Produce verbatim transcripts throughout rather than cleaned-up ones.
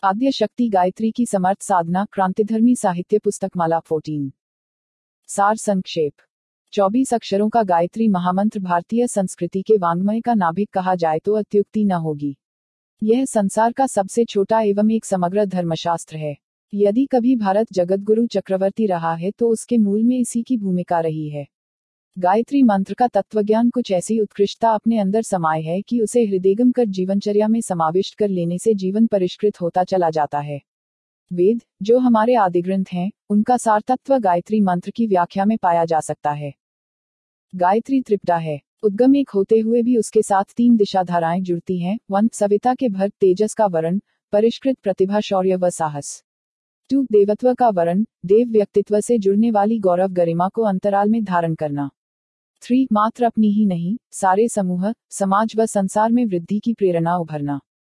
आद्य शक्ति गायत्री की समर्थ साधना क्रांतिधर्मी साहित्य पुस्तकमाला चौदह। सार संक्षेप। चौबीस अक्षरों का गायत्री महामंत्र भारतीय संस्कृति के वाङ्मय का नाभिक कहा जाए तो अत्युक्ति न होगी। यह संसार का सबसे छोटा एवं एक समग्र धर्मशास्त्र है। यदि कभी भारत जगतगुरु चक्रवर्ती रहा है तो उसके मूल में इसी की भूमिका रही है। गायत्री मंत्र का तत्वज्ञान कुछ ऐसी उत्कृष्टता अपने अंदर समाये है कि उसे हृदयगम कर जीवनचर्या में समाविष्ट कर लेने से जीवन परिष्कृत होता चला जाता है। वेद, जो हमारे आदिग्रंथ हैं, उनका सार तत्व गायत्री मंत्र की व्याख्या में पाया जा सकता है। गायत्री त्रिपटा है। उद्गम एक होते हुए भी उसके साथ तीन दिशाधाराएं जुड़ती हैं। वन, सविता के भर तेजस का वरण, परिष्कृत प्रतिभा शौर्य व साहस। टू, देवत्व का वरण, देव व्यक्तित्व से जुड़ने वाली गौरव गरिमा को अंतराल में धारण करना। थ्री, मात्र अपनी ही नहीं, सारे समूह, समाज व संसार में वृद्धि की प्रेरणा उभरना।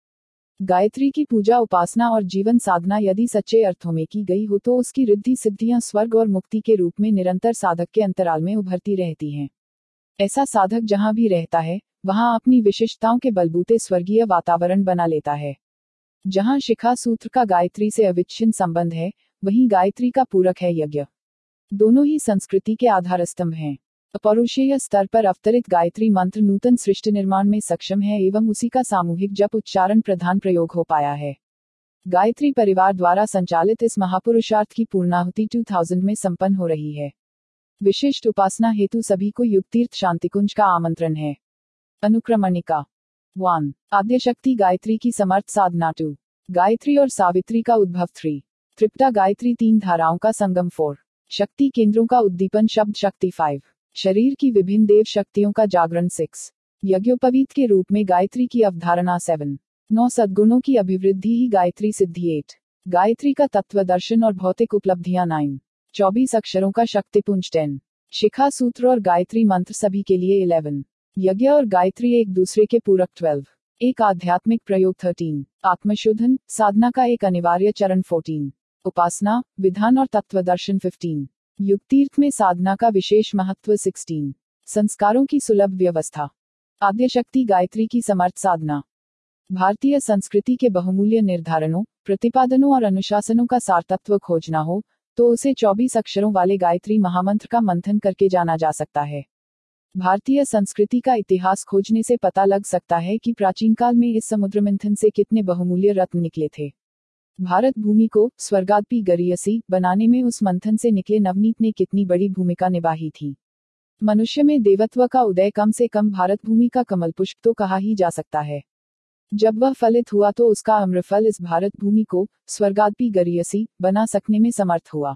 गायत्री की पूजा, उपासना और जीवन साधना यदि सच्चे अर्थों में की गई हो तो उसकी रिद्धि सिद्धियां स्वर्ग और मुक्ति के रूप में निरंतर साधक के अंतराल में उभरती रहती हैं। ऐसा साधक जहां भी रहता है, वहां अपनी विशिष्टताओं के बलबूते स्वर्गीय वातावरण बना लेता है। जहां शिखा सूत्र का गायत्री से अविच्छिन्न संबंध है, वहीं गायत्री का पूरक है यज्ञ। दोनों ही संस्कृति के आधार स्तंभ हैं। अपौरुषेय स्तर पर अवतरित गायत्री मंत्र नूतन सृष्टि निर्माण में सक्षम है एवं उसी का सामूहिक जप उच्चारण प्रधान प्रयोग हो पाया है। गायत्री परिवार द्वारा संचालित इस महापुरुषार्थ की पूर्णाहुति दो हज़ार में संपन्न हो रही है। विशिष्ट उपासना हेतु सभी को युगतीर्थ शांतिकुंज का आमंत्रण है। अनुक्रमणिका। वन, आद्यशक्ति गायत्री की समर्थ साधना। टू, गायत्री और सावित्री का उद्भव। थ्री, त्रिपटा गायत्री तीन धाराओं का संगम। फोर, शक्ति केंद्रों का उद्दीपन शब्द शक्ति। फाइव, शरीर की विभिन्न देव शक्तियों का जागरण। सिक्स, यज्ञोपवीत के रूप में गायत्री की अवधारणा। सेवन, नौ सद्गुणों की अभिवृद्धि ही गायत्री सिद्धि। एट, गायत्री का तत्व दर्शन और भौतिक उपलब्धियां। नाइन, चौबीस अक्षरों का शक्तिपुंज। टेन, शिखा सूत्र और गायत्री मंत्र सभी के लिए। इलेवन, यज्ञ और गायत्री एक दूसरे के पूरक। ट्वेल्व, एक आध्यात्मिक प्रयोग। थर्टीन, आत्मशोधन साधना का एक अनिवार्य चरण। फोर्टीन, उपासना विधान और तत्व दर्शन। फिफ्टीन, युगतीर्थ में साधना का विशेष महत्व। सिक्सटीन, संस्कारों की सुलभ व्यवस्था। आद्यशक्ति गायत्री की समर्थ साधना। भारतीय संस्कृति के बहुमूल्य निर्धारणों, प्रतिपादनों और अनुशासनों का सारतत्व खोजना हो तो उसे चौबीस अक्षरों वाले गायत्री महामंत्र का मंथन करके जाना जा सकता है। भारतीय संस्कृति का इतिहास खोजने से पता लग सकता है कि प्राचीन काल में इस समुद्र मंथन से कितने बहुमूल्य रत्न निकले थे। भारत भूमि को स्वर्गादपि गरीयसी बनाने में उस मंथन से निकले नवनीत ने कितनी बड़ी भूमिका निभाई थी। मनुष्य में देवत्व का उदय कम से कम भारत भूमि का कमल पुष्प तो कहा ही जा सकता है। जब वह फलित हुआ तो उसका अम्रफल इस भारत भूमि को स्वर्गादपि गरीयसी बना सकने में समर्थ हुआ।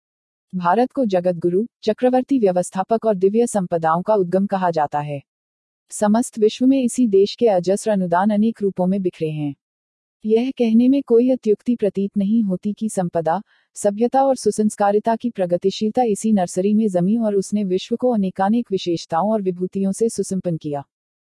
भारत को जगतगुरु, चक्रवर्ती, व्यवस्थापक और दिव्य संपदाओं का उद्गम कहा जाता है। समस्त विश्व में इसी देश के अजस्र अनुदान अनेक रूपों में बिखरे हैं। यह कहने में कोई अत्युक्ति प्रतीत नहीं होती कि संपदा, सभ्यता और सुसंस्कारिता की प्रगतिशीलता इसी नर्सरी में जमी और उसने विश्व को अनेकानेक विशेषताओं और विभूतियों से सुसंपन्न किया।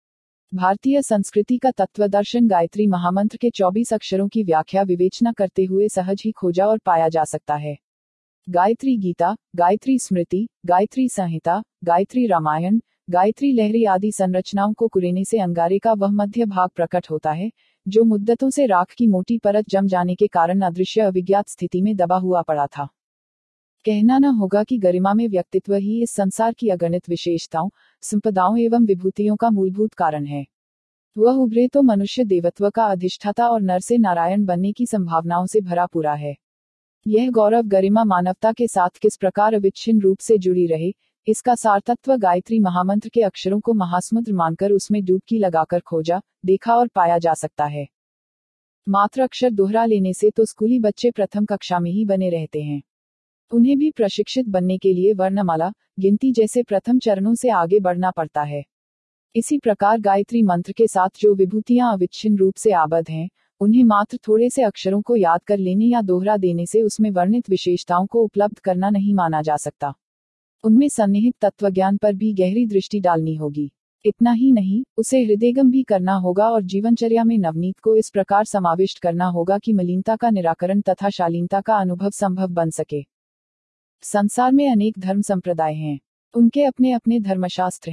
भारतीय संस्कृति का तत्वदर्शन गायत्री महामंत्र के चौबीस अक्षरों की व्याख्या विवेचना करते हुए सहज ही खोजा और पाया जा सकता है। गायत्री गीता, गायत्री स्मृति, गायत्री संहिता, गायत्री रामायण, गायत्री लहरी आदि संरचनाओं को कुरेने से अंगारे का वह मध्य भाग प्रकट होता है जो मुद्दतों से राख की मोटी परत जम जाने के कारण अदृश्य अविज्ञात स्थिति में दबा हुआ पड़ा था। कहना न होगा कि गरिमा में व्यक्तित्व ही इस संसार की अगणित विशेषताओं, संपदाओं एवं विभूतियों का मूलभूत कारण है। वह उभरे तो मनुष्य देवत्व का अधिष्ठाता और नर से नारायण बनने की संभावनाओं से भरा पूरा है। यह गौरव गरिमा मानवता के साथ किस प्रकार अविच्छिन्न रूप से जुड़ी रहे, इसका सारतत्व गायत्री महामंत्र के अक्षरों को महासमुद्र मानकर उसमें डुबकी लगाकर खोजा, देखा और पाया जा सकता है। मात्र अक्षर दोहरा लेने से तो स्कूली बच्चे प्रथम कक्षा में ही बने रहते हैं। उन्हें भी प्रशिक्षित बनने के लिए वर्णमाला, गिनती जैसे प्रथम चरणों से आगे बढ़ना पड़ता है। इसी प्रकार गायत्री मंत्र के साथ जो विभूतियां अविच्छिन्न रूप से आबद्ध हैं, उन्हें मात्र थोड़े से अक्षरों को याद कर लेने या दोहरा देने से उसमें वर्णित विशेषताओं को उपलब्ध करना नहीं माना जा सकता। उनमें सन्निहित तत्वज्ञान पर भी गहरी दृष्टि डालनी होगी। इतना ही नहीं, उसे हृदयगम भी करना होगा और जीवनचर्या में नवनीत को इस प्रकार समाविष्ट करना होगा कि मलिनता का निराकरण तथा शालीनता का अनुभव संभव बन सके। संसार में अनेक धर्म संप्रदाय हैं। उनके अपने अपने धर्मशास्त्र हैं।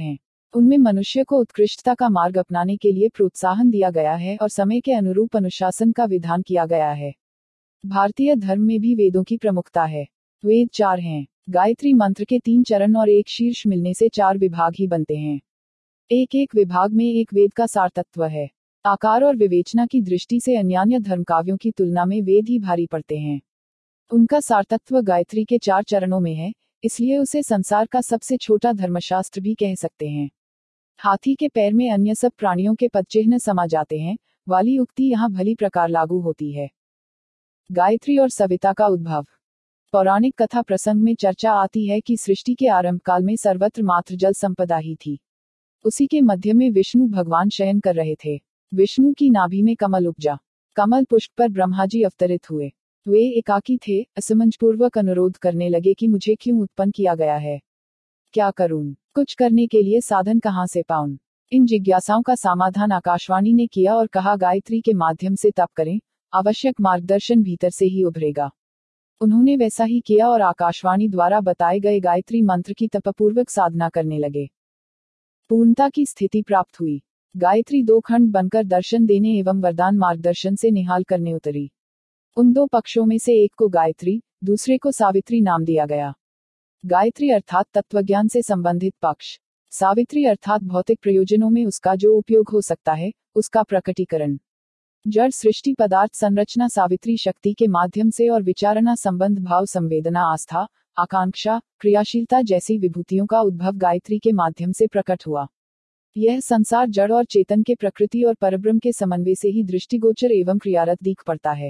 उनमें मनुष्य को उत्कृष्टता का मार्ग अपनाने के लिए प्रोत्साहन दिया गया है और समय के अनुरूप अनुशासन का विधान किया गया है। भारतीय धर्म में भी वेदों की प्रमुखता है। वेद चार हैं। गायत्री मंत्र के तीन चरण और एक शीर्ष मिलने से चार विभाग ही बनते हैं। एक एक विभाग में एक वेद का सार तत्व है। आकार और विवेचना की दृष्टि से अन्यान्य धर्मकाव्यों की तुलना में वेद ही भारी पड़ते हैं। उनका सारतत्व गायत्री के चार चरणों में है, इसलिए उसे संसार का सबसे छोटा धर्मशास्त्र भी कह सकते हैं। हाथी के पैर में अन्य सब प्राणियों के पदचिह्न समा जाते हैं वाली उक्ति यहाँ भली प्रकार लागू होती है। गायत्री और सविता का उद्भव। पौराणिक कथा प्रसंग में चर्चा आती है कि सृष्टि के आरंभ काल में सर्वत्र मात्र जल संपदा ही थी। उसी के मध्य में विष्णु भगवान शयन कर रहे थे। विष्णु की नाभि में कमल उपजा। कमल पुष्प पर ब्रह्मा जी अवतरित हुए। वे एकाकी थे, असमंजपूर्वक अनुरोध करने लगे कि मुझे क्यों उत्पन्न किया गया है, क्या करूं, कुछ करने के लिए साधन कहां से पाऊं। इन जिज्ञासाओं का समाधान आकाशवाणी ने किया और कहा गायत्री के माध्यम से तप करें, आवश्यक मार्गदर्शन भीतर से ही उभरेगा। उन्होंने वैसा ही किया और आकाशवाणी द्वारा बताए गए गायत्री मंत्र की तपपूर्वक साधना करने लगे। पूर्णता की स्थिति प्राप्त हुई। गायत्री दो खंड बनकर दर्शन देने एवं वरदान मार्गदर्शन से निहाल करने उतरी। उन दो पक्षों में से एक को गायत्री, दूसरे को सावित्री नाम दिया गया। गायत्री अर्थात तत्वज्ञान से संबंधित पक्ष, सावित्री अर्थात भौतिक प्रयोजनों में उसका जो उपयोग हो सकता है, उसका प्रकटीकरण। जड़ सृष्टि पदार्थ संरचना सावित्री शक्ति के माध्यम से और विचारणा संबंध भाव संवेदना आस्था आकांक्षा क्रियाशीलता जैसी विभूतियों का उद्भव गायत्री के माध्यम से प्रकट हुआ। यह संसार जड़ और चेतन के प्रकृति और परब्रह्म के समन्वय से ही दृष्टिगोचर एवं क्रियारत दिख पड़ता है।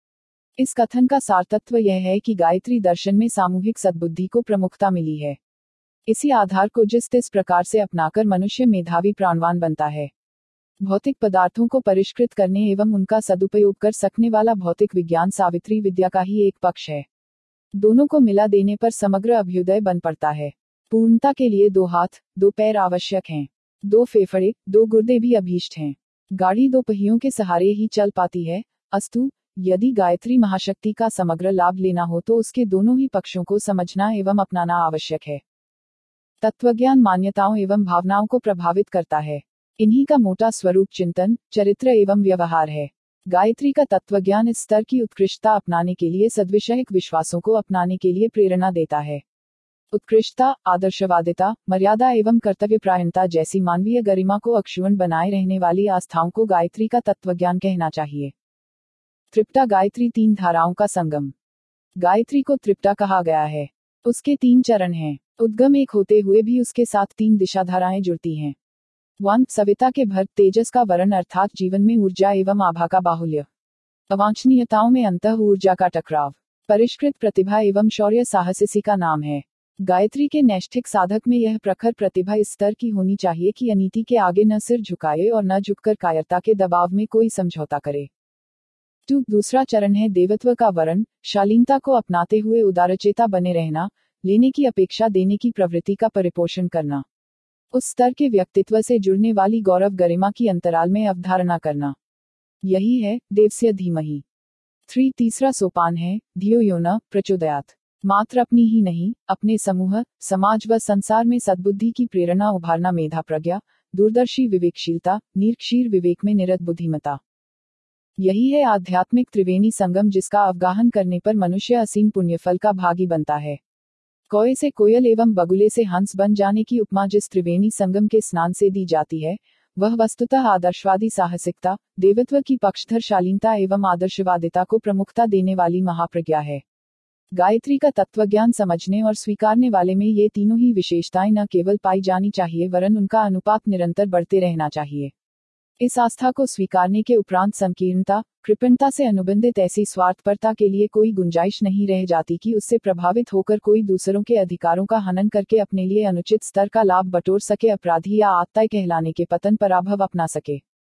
इस कथन का सारतत्व यह है कि गायत्री दर्शन में सामूहिक सद्बुद्धि को प्रमुखता मिली है। इसी आधार को जिस तिस प्रकार से अपनाकर मनुष्य मेधावी प्राणवान बनता है। भौतिक पदार्थों को परिष्कृत करने एवं उनका सदुपयोग कर सकने वाला भौतिक विज्ञान सावित्री विद्या का ही एक पक्ष है। दोनों को मिला देने पर समग्र अभ्युदय बन पड़ता है। पूर्णता के लिए दो हाथ, दो पैर आवश्यक हैं। दो फेफड़े, दो गुर्दे भी अभीष्ट हैं। गाड़ी दो पहियों के सहारे ही चल पाती है। अस्तु, यदि गायत्री महाशक्ति का समग्र लाभ लेना हो तो उसके दोनों ही पक्षों को समझना एवं अपनाना आवश्यक है। तत्वज्ञान मान्यताओं एवं भावनाओं को प्रभावित करता है। इन्हीं का मोटा स्वरूप चिंतन, चरित्र एवं व्यवहार है। गायत्री का तत्वज्ञान इस स्तर की उत्कृष्टता अपनाने के लिए सद्विषयक विश्वासों को अपनाने के लिए प्रेरणा देता है। उत्कृष्टता, आदर्शवादिता, मर्यादा एवं कर्तव्यपरायणता जैसी मानवीय गरिमा को अक्षुण्ण बनाए रहने वाली आस्थाओं को गायत्री का तत्वज्ञान कहना चाहिए। त्रिपटा गायत्री तीन धाराओं का संगम। गायत्री को त्रिपटा कहा गया है। उसके तीन चरण हैं। उद्गम एक होते हुए भी उसके साथ तीन दिशाधाराएं जुड़ती हैं। वन, सविता के भर तेजस का वरण अर्थात जीवन में ऊर्जा एवं आभा का बाहुल्य। अवांछनीयताओं में अंतः ऊर्जा का टकराव। परिष्कृत प्रतिभा एवं शौर्य साहस इसी का नाम है। गायत्री के नैष्ठिक साधक में यह प्रखर प्रतिभा इस स्तर की होनी चाहिए कि अनीति के आगे न सिर झुकाए और न झुककर कायरता के दबाव में कोई समझौता करे। टू, दूसरा चरण है देवत्व का वरण, शालीनता को अपनाते हुए उदारचेता बने रहना, लेने की अपेक्षा देने की प्रवृत्ति का परिपोषण करना। उस स्तर के व्यक्तित्व से जुड़ने वाली गौरव गरिमा की अंतराल में अवधारणा करना। यही है देवस्य धीमहि। थ्री, तीसरा सोपान है धियो यो न प्रचोदयात्। मात्र अपनी ही नहीं, अपने समूह, समाज व संसार में सद्बुद्धि की प्रेरणा उभारना। मेधा प्रज्ञा, दूरदर्शी विवेकशीलता, निरक्षीर विवेक में निरत बुद्धिमता। यही है आध्यात्मिक त्रिवेणी संगम जिसका अवगाहन करने पर मनुष्य असीम पुण्यफल का भागी बनता है। कोय से कोयल एवं बगुले से हंस बन जाने की उपमा जिस त्रिवेणी संगम के स्नान से दी जाती है, वह वस्तुतः आदर्शवादी साहसिकता, देवत्व की पक्षधर शालीनता एवं आदर्शवादिता को प्रमुखता देने वाली महाप्रज्ञा है। गायत्री का तत्वज्ञान समझने और स्वीकारने वाले में ये तीनों ही विशेषताएं न केवल पाई जानी चाहिए वरन उनका अनुपात निरंतर बढ़ते रहना चाहिए। इस आस्था को स्वीकारने के उपरांत संकीर्णता, कृपणता से अनुबंधित ऐसी स्वार्थपरता के लिए कोई गुंजाइश नहीं रह जाती कि उससे प्रभावित होकर कोई दूसरों के अधिकारों का हनन करके अपने लिए अनुचित स्तर का लाभ बटोर सके, अपराधी या आत्ताई कहलाने के पतन पराभव अपना सके।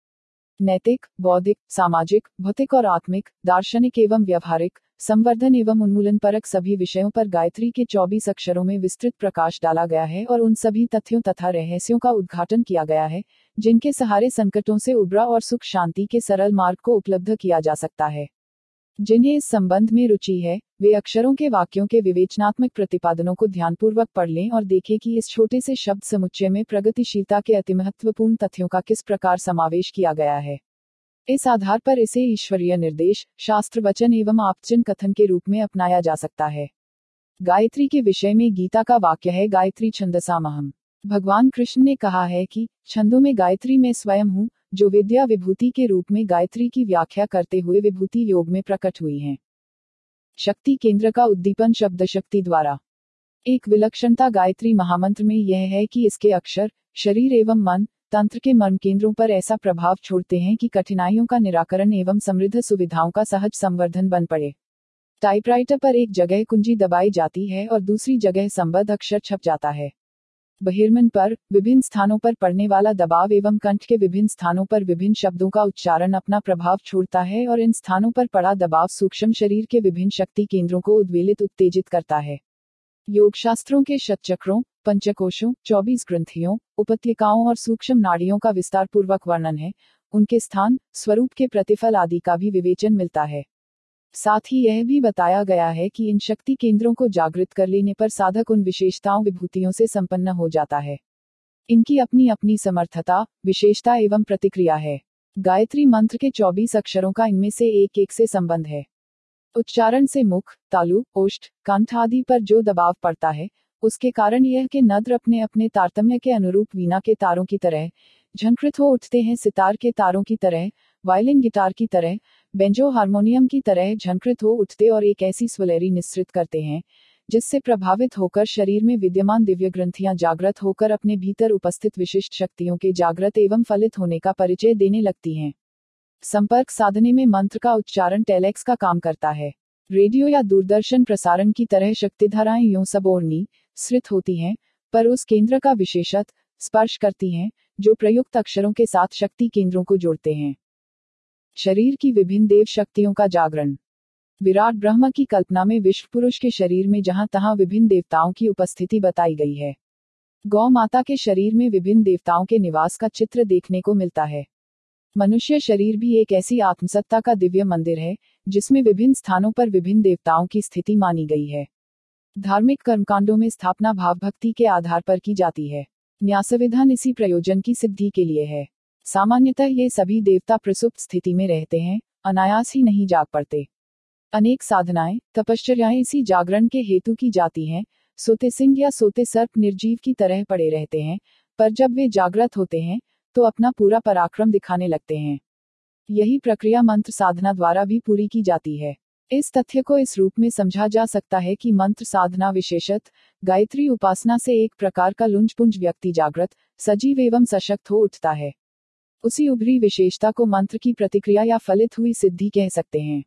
नैतिक, बौद्धिक, सामाजिक, भौतिक और आत्मिक, दार्शनिक एवं व्यवहारिक, संवर्धन एवं उन्मूलन परक सभी विषयों पर गायत्री के चौबीस अक्षरों में विस्तृत प्रकाश डाला गया है और उन सभी तथ्यों तथा रहस्यों का उद्घाटन किया गया है जिनके सहारे संकटों से उबरा और सुख शांति के सरल मार्ग को उपलब्ध किया जा सकता है। जिन्हें इस संबंध में रुचि है, वे अक्षरों के वाक्यों के विवेचनात्मक प्रतिपादनों को ध्यानपूर्वक पढ़ लें और देखें कि इस छोटे से शब्द समुच्चय में प्रगतिशीलता के अतिमहत्वपूर्ण तथ्यों का किस प्रकार समावेश किया गया है। इस आधार पर इसे ईश्वरीय निर्देश, शास्त्र वचन एवं आपचिन कथन के रूप में अपनाया जा सकता है। गायत्री के विषय में गीता का वाक्य है, गायत्री छंदसामहम। भगवान कृष्ण ने कहा है कि छंदों में गायत्री में स्वयं हूँ, जो विद्या विभूति के रूप में गायत्री की व्याख्या करते हुए विभूति योग में प्रकट हुई हैं। शक्ति केंद्र का उद्दीपन शब्द शक्ति द्वारा। एक विलक्षणता गायत्री महामंत्र में यह है कि इसके अक्षर शरीर एवं मन तंत्र के मर्म केंद्रों पर ऐसा प्रभाव छोड़ते हैं कि कठिनाइयों का निराकरण एवं समृद्ध सुविधाओं का सहज संवर्धन बन पड़े। टाइपराइटर पर एक जगह कुंजी दबाई जाती है और दूसरी जगह संबद्ध अक्षर छप जाता है। बहिर्मन पर विभिन्न स्थानों पर पड़ने वाला दबाव एवं कंठ के विभिन्न स्थानों पर विभिन्न शब्दों का उच्चारण अपना प्रभाव छोड़ता है और इन स्थानों पर पड़ा दबाव सूक्ष्म शरीर के विभिन्न शक्ति केंद्रों को उद्वेलित उत्तेजित करता है। योग शास्त्रों के शतचक्रों, पंचकोशों, चौबीस ग्रंथियों, उपत्यकाओं और सूक्ष्म नाड़ियों का विस्तार पूर्वक वर्णन है। उनके स्थान, स्वरूप के प्रतिफल आदि का भी विवेचन मिलता है। साथ ही यह भी बताया गया है कि इन शक्ति केंद्रों को जागृत कर लेने पर साधक उन विशेषताओं विभूतियों से संपन्न हो जाता है। इनकी अपनी अपनी समर्थता, विशेषता एवं प्रतिक्रिया है। गायत्री मंत्र के चौबीस अक्षरों का इनमें से एक एक से संबंध है। उच्चारण से मुख, तालु, ओष्ठ, कंठ आदि पर जो दबाव पड़ता है, उसके कारण यह कि नद्र अपने अपने तारतम्य के अनुरूप वीणा के तारों की तरह झंकृत हो उठते हैं, सितार के तारों की तरह, वायलिन गिटार की तरह, बेंजो हारमोनियम की तरह झंकृत हो उठते और एक ऐसी स्वलहरी निस्सृत करते हैं, जिससे प्रभावित होकर शरीर में विद्यमान दिव्य ग्रंथियां जागृत होकर अपने भीतर उपस्थित विशिष्ट शक्तियों के जागृत एवं फलित होने का परिचय देने लगती हैं। संपर्क साधने में मंत्र का उच्चारण टेलेक्स का काम करता है। रेडियो या दूरदर्शन प्रसारण की तरह शक्तिधाराएं यूं सब ओढ़नी स्थित होती हैं, पर उस केंद्र का विशेषत स्पर्श करती हैं, जो प्रयुक्त अक्षरों के साथ शक्ति केंद्रों को जोड़ते हैं। शरीर की विभिन्न देव शक्तियों का जागरण। विराट ब्रह्म की कल्पना में विश्व पुरुष के शरीर में जहां तहां विभिन्न देवताओं की उपस्थिति बताई गई है। गौ माता के शरीर में विभिन्न देवताओं के निवास का चित्र देखने को मिलता है। मनुष्य शरीर भी एक ऐसी आत्मसत्ता का दिव्य मंदिर है, जिसमें विभिन्न स्थानों पर विभिन्न देवताओं की स्थिति मानी गई है। धार्मिक कर्मकांडों में स्थापना भाव भक्ति के आधार पर की जाती है। न्यासविधान इसी प्रयोजन की सिद्धि के लिए है। सामान्यतः ये सभी देवता प्रसुप्त स्थिति में रहते हैं, अनायास ही नहीं जाग पड़ते। अनेक साधनाएं, तपश्चर्याएं इसी जागरण के हेतु की जाती हैं। सोते सिंह या सोते सर्प निर्जीव की तरह पड़े रहते हैं, पर जब वे जागृत होते हैं तो अपना पूरा पराक्रम दिखाने लगते हैं। यही प्रक्रिया मंत्र साधना द्वारा भी पूरी की जाती है। इस तथ्य को इस रूप में समझा जा सकता है कि मंत्र साधना विशेषत गायत्री उपासना से एक प्रकार का लुंजपुंज व्यक्ति जागृत, सजीव एवं सशक्त हो उठता है। उसी उभरी विशेषता को मंत्र की प्रतिक्रिया या फलित हुई सिद्धि कह सकते हैं।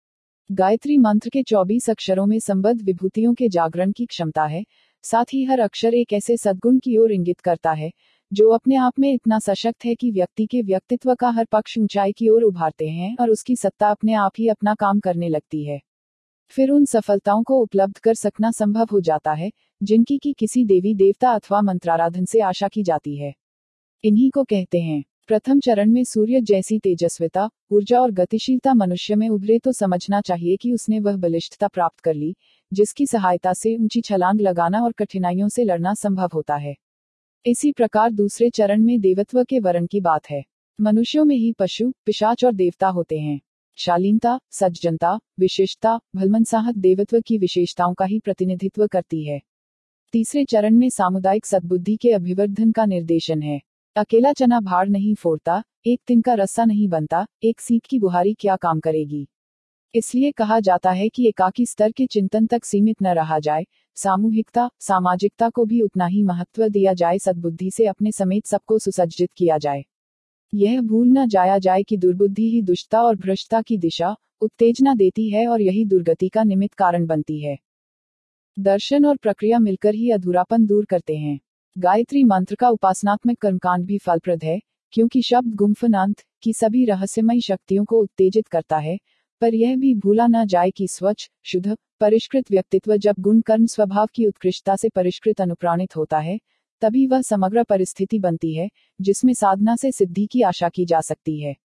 गायत्री मंत्र के चौबीस अक्षरों में संबद्ध विभूतियों के जागरण की क्षमता है। साथ ही हर अक्षर एक ऐसे सद्गुण की ओर इंगित करता है, जो अपने आप में इतना सशक्त है कि व्यक्ति के व्यक्तित्व का हर पक्ष ऊंचाई की ओर उभारते हैं और उसकी सत्ता अपने आप ही अपना काम करने लगती है। फिर उन सफलताओं को उपलब्ध कर सकना संभव हो जाता है, जिनकी की किसी देवी देवता अथवा मंत्राराधन से आशा की जाती है। इन्हीं को कहते हैं। प्रथम चरण में सूर्य जैसी तेजस्विता, ऊर्जा और गतिशीलता मनुष्य में उभरे तो समझना चाहिए कि उसने वह बलिष्ठता प्राप्त कर ली, जिसकी सहायता से ऊंची छलांग लगाना और कठिनाइयों से लड़ना संभव होता है। इसी प्रकार दूसरे चरण में देवत्व के वर्ण की बात है। मनुष्यों में ही पशु, पिशाच और देवता होते हैं। शालीनता, सज्जनता, विशिष्टता, भलमनसाहत देवत्व की विशेषताओं का ही प्रतिनिधित्व करती है। तीसरे चरण में सामुदायिक सद्बुद्धि के अभिवर्धन का निर्देशन है। अकेला चना भाड़ नहीं फोड़ता, एक तिन का रस्सा नहीं बनता, एक सीख की बुहारी क्या काम करेगी। इसलिए कहा जाता है कि एकाकी स्तर के चिंतन तक सीमित न रहा जाए, सामूहिकता, सामाजिकता को भी उतना ही महत्व दिया जाए, सद्बुद्धि से अपने समेत सबको सुसज्जित किया जाए। यह भूल न जाया जाए कि दुर्बुद्धि ही दुष्टता और भ्रष्टता की दिशा, उत्तेजना देती है और यही दुर्गति का निमित्त कारण बनती है। दर्शन और प्रक्रिया मिलकर ही अधूरापन दूर करते हैं। गायत्री मंत्र का उपासनात्मक कर्मकांड भी फलप्रद है, क्योंकि शब्द गुम्फनांत की सभी रहस्यमयी शक्तियों को उत्तेजित करता है, पर यह भी भूला न जाए कि स्वच्छ, शुद्ध, परिष्कृत व्यक्तित्व जब गुण कर्म स्वभाव की उत्कृष्टता से परिष्कृत अनुप्राणित होता है, तभी वह समग्र परिस्थिति बनती है, जिसमें साधना से सिद्धि की आशा की जा सकती है।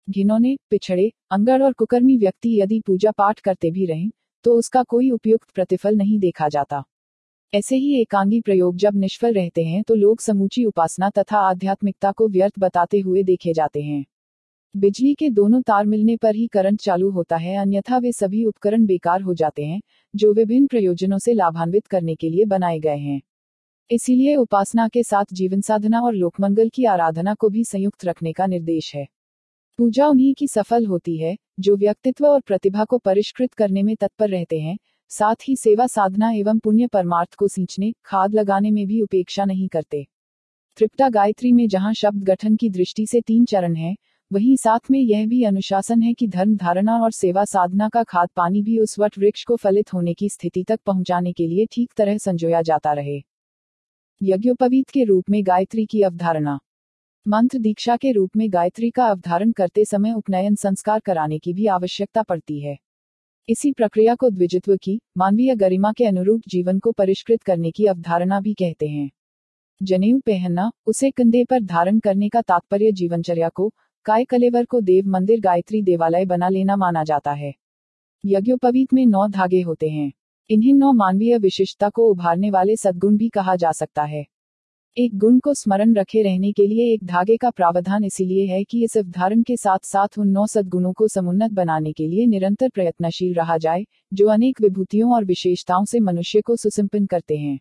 घिनौने, पिछड़े, अंगड़ और कुकर्मी व्यक्ति यदि पूजा पाठ करते भी रहें तो उसका कोई उपयुक्त प्रतिफल नहीं देखा जाता। ऐसे ही एकांगी प्रयोग जब निष्फल रहते हैं तो लोग समूची उपासना तथा आध्यात्मिकता को व्यर्थ बताते हुए देखे जाते हैं। बिजली के दोनों तार मिलने पर ही करंट चालू होता है, अन्यथा वे सभी उपकरण बेकार हो जाते हैं जो विभिन्न प्रयोजनों से लाभान्वित करने के लिए बनाए गए हैं। इसीलिए उपासना के साथ जीवन साधना और लोकमंगल की आराधना को भी संयुक्त रखने का निर्देश है। पूजा उन्हीं की सफल होती है जो व्यक्तित्व और प्रतिभा को परिष्कृत करने में तत्पर रहते हैं, साथ ही सेवा साधना एवं पुण्य परमार्थ को सींचने, खाद लगाने में भी उपेक्षा नहीं करते। त्रिपटा गायत्री में जहां शब्द गठन की दृष्टि से तीन चरण हैं, वहीं साथ में यह भी अनुशासन है कि धर्म धारणा और सेवा साधना का खाद पानी भी उस वट वृक्ष को फलित होने की स्थिति तक पहुंचाने के लिए ठीक तरह संजोया जाता रहे। यज्ञोपवीत के रूप में गायत्री की अवधारणा। मंत्र दीक्षा के रूप में गायत्री का अवधारण करते समय उपनयन संस्कार कराने की भी आवश्यकता पड़ती है। इसी प्रक्रिया को द्विजित्व की, मानवीय गरिमा के अनुरूप जीवन को परिष्कृत करने की अवधारणा भी कहते हैं। जनेऊ पहनना, उसे कंधे पर धारण करने का तात्पर्य जीवनचर्या को, काय कलेवर को देव मंदिर गायत्री देवालय बना लेना माना जाता है। यज्ञोपवीत में नौ धागे होते हैं। इन्हें नौ मानवीय विशिष्टता को उभारने वाले सद्गुण भी कहा जा सकता है। एक गुण को स्मरण रखे रहने के लिए एक धागे का प्रावधान इसीलिए है कि इस अवधारण के साथ साथ उन नौ सद्गुणों को समुन्नत बनाने के लिए निरंतर प्रयत्नशील रहा जाए, जो अनेक विभूतियों और विशेषताओं से मनुष्य को सुसंपन्न करते हैं।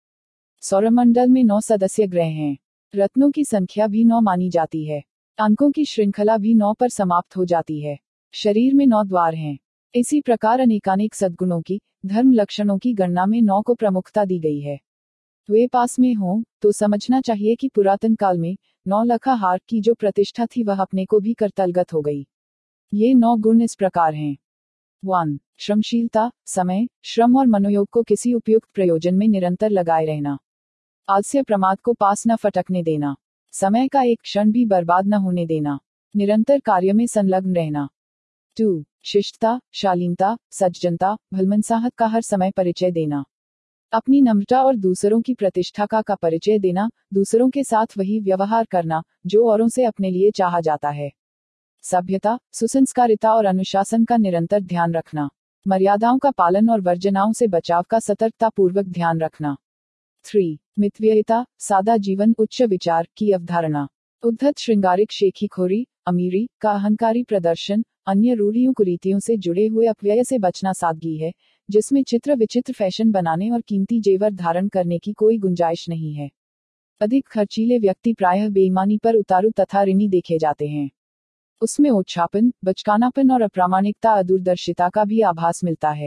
सौरमंडल में नौ सदस्य ग्रह हैं। रत्नों की संख्या भी नौ मानी जाती है। अंकों की श्रृंखला भी नौ पर समाप्त हो जाती है। शरीर में नौ द्वार हैं। इसी प्रकार अनेकानेक सद्गुणों की, धर्म लक्षणों की गणना में नौ को प्रमुखता दी गई है। वे पास में हों तो समझना चाहिए कि पुरातन काल में नौ लखा हार की जो प्रतिष्ठा थी वह अपने को भी करतलगत हो गई। ये नौ गुण इस प्रकार हैं। वन श्रमशीलता, समय, श्रम और मनोयोग को किसी उपयुक्त प्रयोजन में निरंतर लगाए रहना। आलस्य प्रमाद को पास न फटकने देना। समय का एक क्षण भी बर्बाद न होने देना। निरंतर कार्य में संलग्न रहना। टू शिष्टता, शालीनता, सज्जनता, भलमनसाहत का हर समय परिचय देना। अपनी नम्रता और दूसरों की प्रतिष्ठा का का परिचय देना, दूसरों के साथ वही व्यवहार करना जो औरों से अपने लिए चाहा जाता है। सभ्यता, सुसंस्कारिता और अनुशासन का निरंतर ध्यान रखना। मर्यादाओं का पालन और वर्जनाओं से बचाव का सतर्कता पूर्वक ध्यान रखना। थ्री मितव्ययिता, सादा जीवन, उच्च विचार की अवधारणा। उद्धत श्रृंगारिक शेखीखोरी, अमीरी का अहंकारी प्रदर्शन, अन्य रूढ़ियों कुरीतियों से जुड़े हुए अपव्यय से बचना सादगी है, जिसमें चित्र विचित्र फैशन बनाने और कीमती जेवर धारण करने की कोई गुंजाइश नहीं है। अधिक खर्चीले व्यक्ति प्रायः बेईमानी पर उतारू तथा ऋणी देखे जाते हैं। उसमें ओछापन, बचकानापन और अप्रामाणिकता, अदूरदर्शिता का भी आभास मिलता है।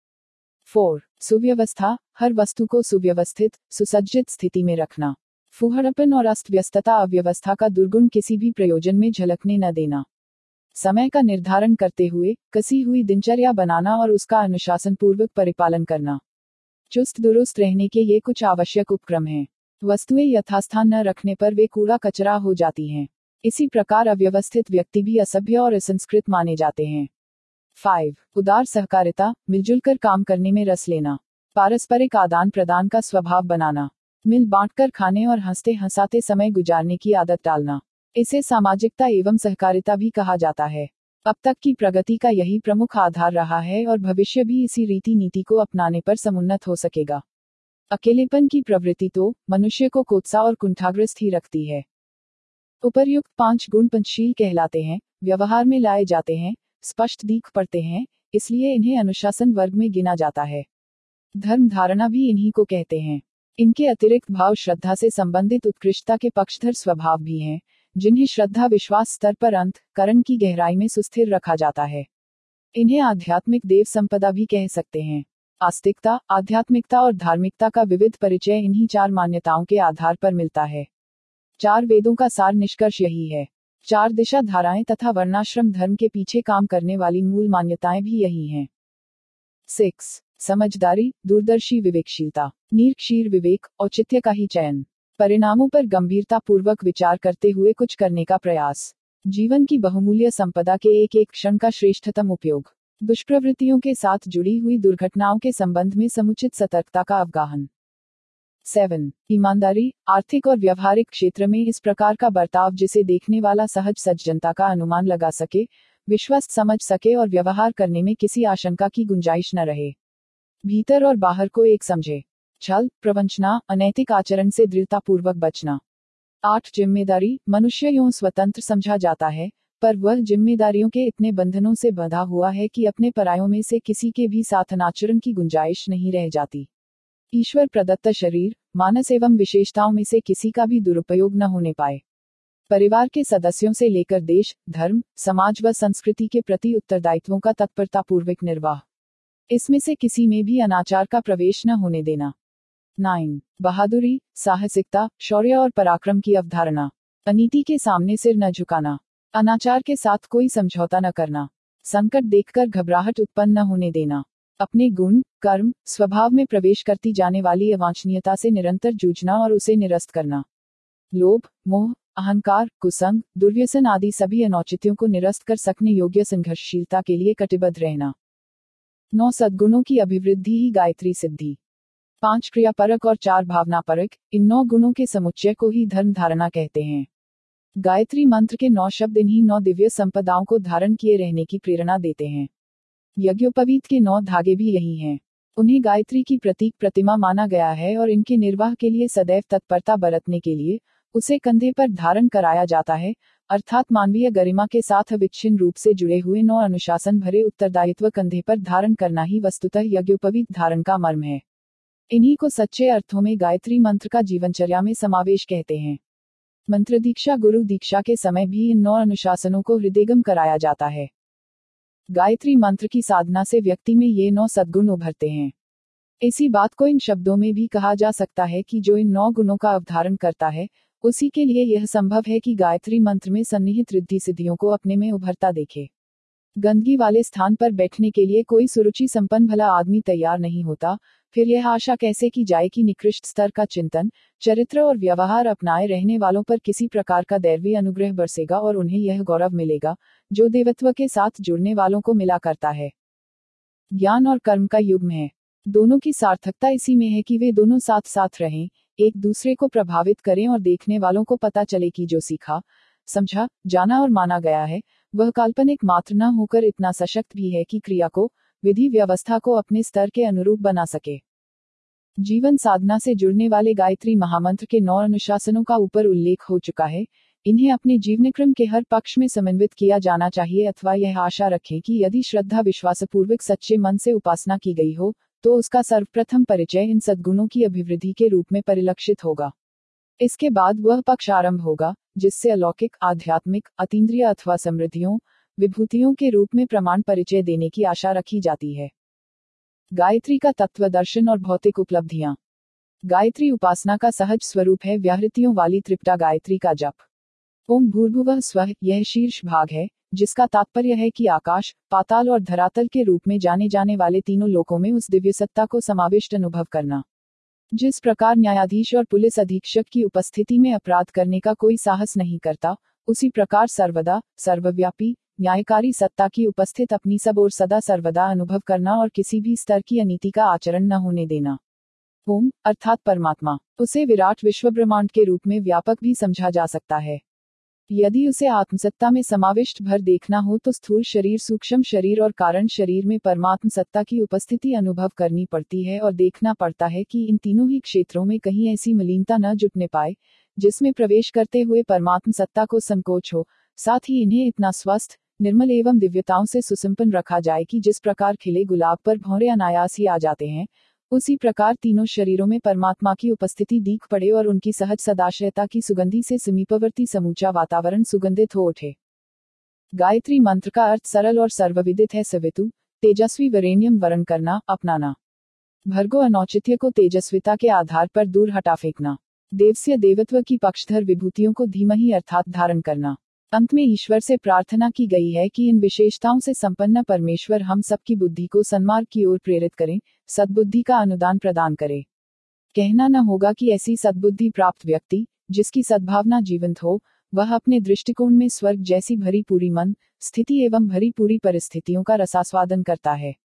फोर सुव्यवस्था, हर वस्तु को सुव्यवस्थित, सुसज्जित स्थिति में रखना। फुहड़पन और अस्त व्यस्तता, अव्यवस्था का दुर्गुण किसी भी प्रयोजन में झलकने न देना। समय का निर्धारण करते हुए कसी हुई दिनचर्या बनाना और उसका अनुशासन पूर्वक परिपालन करना। चुस्त दुरुस्त रहने के ये कुछ आवश्यक उपक्रम हैं। वस्तुएं यथास्थान न रखने पर वे कूड़ा कचरा हो जाती हैं। इसी प्रकार अव्यवस्थित व्यक्ति भी असभ्य और असंस्कृत माने जाते हैं। फाइव उदार सहकारिता, मिलजुल कर काम करने में रस लेना। पारस्परिक आदान प्रदान का स्वभाव बनाना। मिल बांटकर खाने और हंसते हंसाते समय गुजारने की आदत डालना। इसे सामाजिकता एवं सहकारिता भी कहा जाता है। अब तक की प्रगति का यही प्रमुख आधार रहा है और भविष्य भी इसी रीति नीति को अपनाने पर समुन्नत हो सकेगा। अकेलेपन की प्रवृत्ति तो मनुष्य को कोत्सा और कुंठाग्रस्त ही रखती है। उपर्युक्त पांच गुण पंचशील कहलाते हैं, व्यवहार में लाए जाते हैं, स्पष्ट दिख पड़ते हैं, इसलिए इन्हें अनुशासन वर्ग में गिना जाता है। धर्म धारणा भी इन्हीं को कहते हैं। इनके अतिरिक्त भाव श्रद्धा से संबंधित उत्कृष्टता के पक्षधर स्वभाव भी हैं, जिन्हें श्रद्धा विश्वास स्तर पर अंत करण की गहराई में सुस्थिर रखा जाता है। इन्हें आध्यात्मिक देव संपदा भी कह सकते हैं। आस्तिकता, आध्यात्मिकता और धार्मिकता का विविध परिचय इन्हीं चार मान्यताओं के आधार पर मिलता है। चार वेदों का सार निष्कर्ष यही है। चार दिशा धाराएं तथा वर्णाश्रम धर्म के पीछे काम करने वाली मूल मान्यताएं भी यही हैं। सिक्स समझदारी, दूरदर्शी विवेकशीलता, निरक्षीर विवेक, औचित्य का ही चयन, परिणामों पर गंभीरता पूर्वक विचार करते हुए कुछ करने का प्रयास, जीवन की बहुमूल्य संपदा के एक एक क्षण का श्रेष्ठतम उपयोग, दुष्प्रवृत्तियों के साथ जुड़ी हुई दुर्घटनाओं के संबंध में समुचित सतर्कता का अवगाहन। सेवन ईमानदारी, आर्थिक और व्यवहारिक क्षेत्र में इस प्रकार का बर्ताव जिसे देखने वाला सहज सज्जनता का अनुमान लगा सके, विश्वस्त समझ सके और व्यवहार करने में किसी आशंका की गुंजाइश न रहे। भीतर और बाहर को एक समझे। छल, प्रवंचना, अनैतिक आचरण से दृढ़तापूर्वक बचना। आठ जिम्मेदारी, मनुष्य यूं स्वतंत्र समझा जाता है, पर वह जिम्मेदारियों के इतने बंधनों से बंधा हुआ है कि अपने परायों में से किसी के भी साथ अनाचरण की गुंजाइश नहीं रह जाती। ईश्वर प्रदत्त शरीर, मानस एवं विशेषताओं में से किसी का भी दुरुपयोग न होने पाए। परिवार के सदस्यों से लेकर देश, धर्म, समाज व संस्कृति के प्रति उत्तरदायित्वों का तत्परतापूर्वक निर्वाह। इसमें से किसी में भी अनाचार का प्रवेश न होने देना। नाइन बहादुरी, साहसिकता, शौर्य और पराक्रम की अवधारणा। अनीति के सामने सिर न झुकाना। अनाचार के साथ कोई समझौता न करना। संकट देखकर घबराहट उत्पन्न न होने देना। अपने गुण, कर्म, स्वभाव में प्रवेश करती जाने वाली अवांछनीयता से निरंतर जूझना और उसे निरस्त करना। लोभ, मोह, अहंकार, कुसंग, दुर्व्यसन आदि सभी अनौचित्यों को निरस्त कर सकने योग्य संघर्षशीलता के लिए कटिबद्ध रहना। नौ सद्गुणों की अभिवृद्धि ही गायत्री सिद्धि। पांच क्रियापरक और चार भावनापरक, इन नौ गुणों के समुच्चय को ही धर्म धारणा कहते हैं। गायत्री मंत्र के नौ शब्द इन्हीं नौ दिव्य संपदाओं को धारण किए रहने की प्रेरणा देते हैं। यज्ञोपवीत के नौ धागे भी यही हैं। उन्हें गायत्री की प्रतीक प्रतिमा माना गया है और इनके निर्वाह के लिए सदैव तत्परता बरतने के लिए उसे कंधे पर धारण कराया जाता है, अर्थात मानवीय गरिमा के साथ अविच्छिन्न रूप से जुड़े हुए नौ अनुशासन भरे उत्तरदायित्व कंधे पर धारण करना ही वस्तुतः यज्ञोपवीत धारण का मर्म है। इन्हीं को सच्चे अर्थों में गायत्री मंत्र का जीवनचर्या में समावेश कहते हैं। मंत्र दीक्षा, गुरु दीक्षा के समय भी इन नौ अनुशासनों को हृदयगम कराया जाता है। गायत्री मंत्र की साधना से व्यक्ति में ये नौ सद्गुण उभरते हैं। इसी बात को इन शब्दों में भी कहा जा सकता है कि जो इन नौ गुणों का अवधारण करता है, उसी के लिए यह संभव है कि गायत्री मंत्र में सन्निहित रिद्धि सिद्धियों को अपने में उभरता देखे। गंदगी वाले स्थान पर बैठने के लिए कोई सुरुचि संपन्न भला आदमी तैयार नहीं होता, फिर यह आशा कैसे की जाए कि निकृष्ट स्तर का चिंतन, चरित्र और व्यवहार अपनाए रहने वालों पर किसी प्रकार का दैवीय अनुग्रह बरसेगा और उन्हें यह गौरव मिलेगा जो देवत्व के साथ जुड़ने वालों को मिला करता है। ज्ञान और कर्म का युग्म है। दोनों की सार्थकता इसी में है कि वे दोनों साथ साथ रहें, एक दूसरे को प्रभावित करें और देखने वालों को पता चले कि जो सीखा, समझा, जाना और माना गया है, वह काल्पनिक मात्र न होकर इतना सशक्त भी है कि क्रिया को, विधि व्यवस्था को अपने स्तर के अनुरूप बना सके। जीवन साधना से जुड़ने वाले गायत्री महामंत्र के नौ अनुशासनों का ऊपर उल्लेख हो चुका है। इन्हें अपने जीवनक्रम के हर पक्ष में समन्वित किया जाना चाहिए, अथवा यह आशा रखें कि यदि श्रद्धा विश्वासपूर्वक सच्चे मन से उपासना की गई हो, तो उसका सर्वप्रथम परिचय इन सद्गुणों की अभिवृद्धि के रूप में परिलक्षित होगा। इसके बाद वह पक्ष आरंभ होगा जिससे अलौकिक, आध्यात्मिक, अतीन्द्रिय अथवा समृद्धियों, विभूतियों के रूप में प्रमाण परिचय देने की आशा रखी जाती है। गायत्री का तत्व दर्शन और भौतिक उपलब्धियां। गायत्री उपासना का सहज स्वरूप है व्याहृतियों वाली त्रिपटा गायत्री का जप। ओम भूर्भुवः स्वः, यह शीर्ष भाग है, जिसका तात्पर्य है कि आकाश, पाताल और धरातल के रूप में जाने जाने वाले तीनों लोकों में उस दिव्य सत्ता को समाविष्ट अनुभव करना। जिस प्रकार न्यायाधीश और पुलिस अधीक्षक की उपस्थिति में अपराध करने का कोई साहस नहीं करता, उसी प्रकार सर्वदा, सर्वव्यापी, न्यायकारी सत्ता की उपस्थित अपनी सब और सदा सर्वदा अनुभव करना और किसी भी स्तर की अनीति का आचरण न होने देना। ओम अर्थात परमात्मा, उसे विराट विश्व ब्रह्मांड के रूप में व्यापक भी समझा जा सकता है। यदि उसे आत्मसत्ता में समाविष्ट भर देखना हो तो स्थूल शरीर, सूक्ष्म शरीर और कारण शरीर में परमात्म सत्ता की उपस्थिति अनुभव करनी पड़ती है और देखना पड़ता है कि इन तीनों ही क्षेत्रों में कहीं ऐसी मलिनता न जुटने पाए जिसमें प्रवेश करते हुए परमात्म सत्ता को संकोच हो, साथ ही इन्हें इतना स्वस्थ, निर्मल एवं दिव्यताओं से सुसंपन्न रखा जाए कि जिस प्रकार खिले गुलाब पर भौरे अनायास ही आ जाते हैं, उसी प्रकार तीनों शरीरों में परमात्मा की उपस्थिति दीख पड़े और उनकी सहज सदाश्रयता की सुगंधि से समीपवर्ती समूचा वातावरण सुगंधित हो उठे। गायत्री मंत्र का अर्थ सरल और सर्वविदित है। सवितु, तेजस्वी, वरेण्यम वरण करना, अपनाना। भर्गो, अनौचित्य को तेजस्विता के आधार पर दूर हटा फेंकना। देवस्य, देवत्व की पक्षधर विभूतियों को धीमहि अर्थात धारण करना। अंत में ईश्वर से प्रार्थना की गई है कि इन विशेषताओं से संपन्न परमेश्वर हम सबकी बुद्धि को सन्मार्ग की ओर प्रेरित करें, सद्बुद्धि का अनुदान प्रदान करे। कहना न होगा कि ऐसी सद्बुद्धि प्राप्त व्यक्ति, जिसकी सद्भावना जीवंत हो, वह अपने दृष्टिकोण में स्वर्ग जैसी भरी पूरी मन स्थिति एवं भरी पूरी परिस्थितियों का रसास्वादन करता है।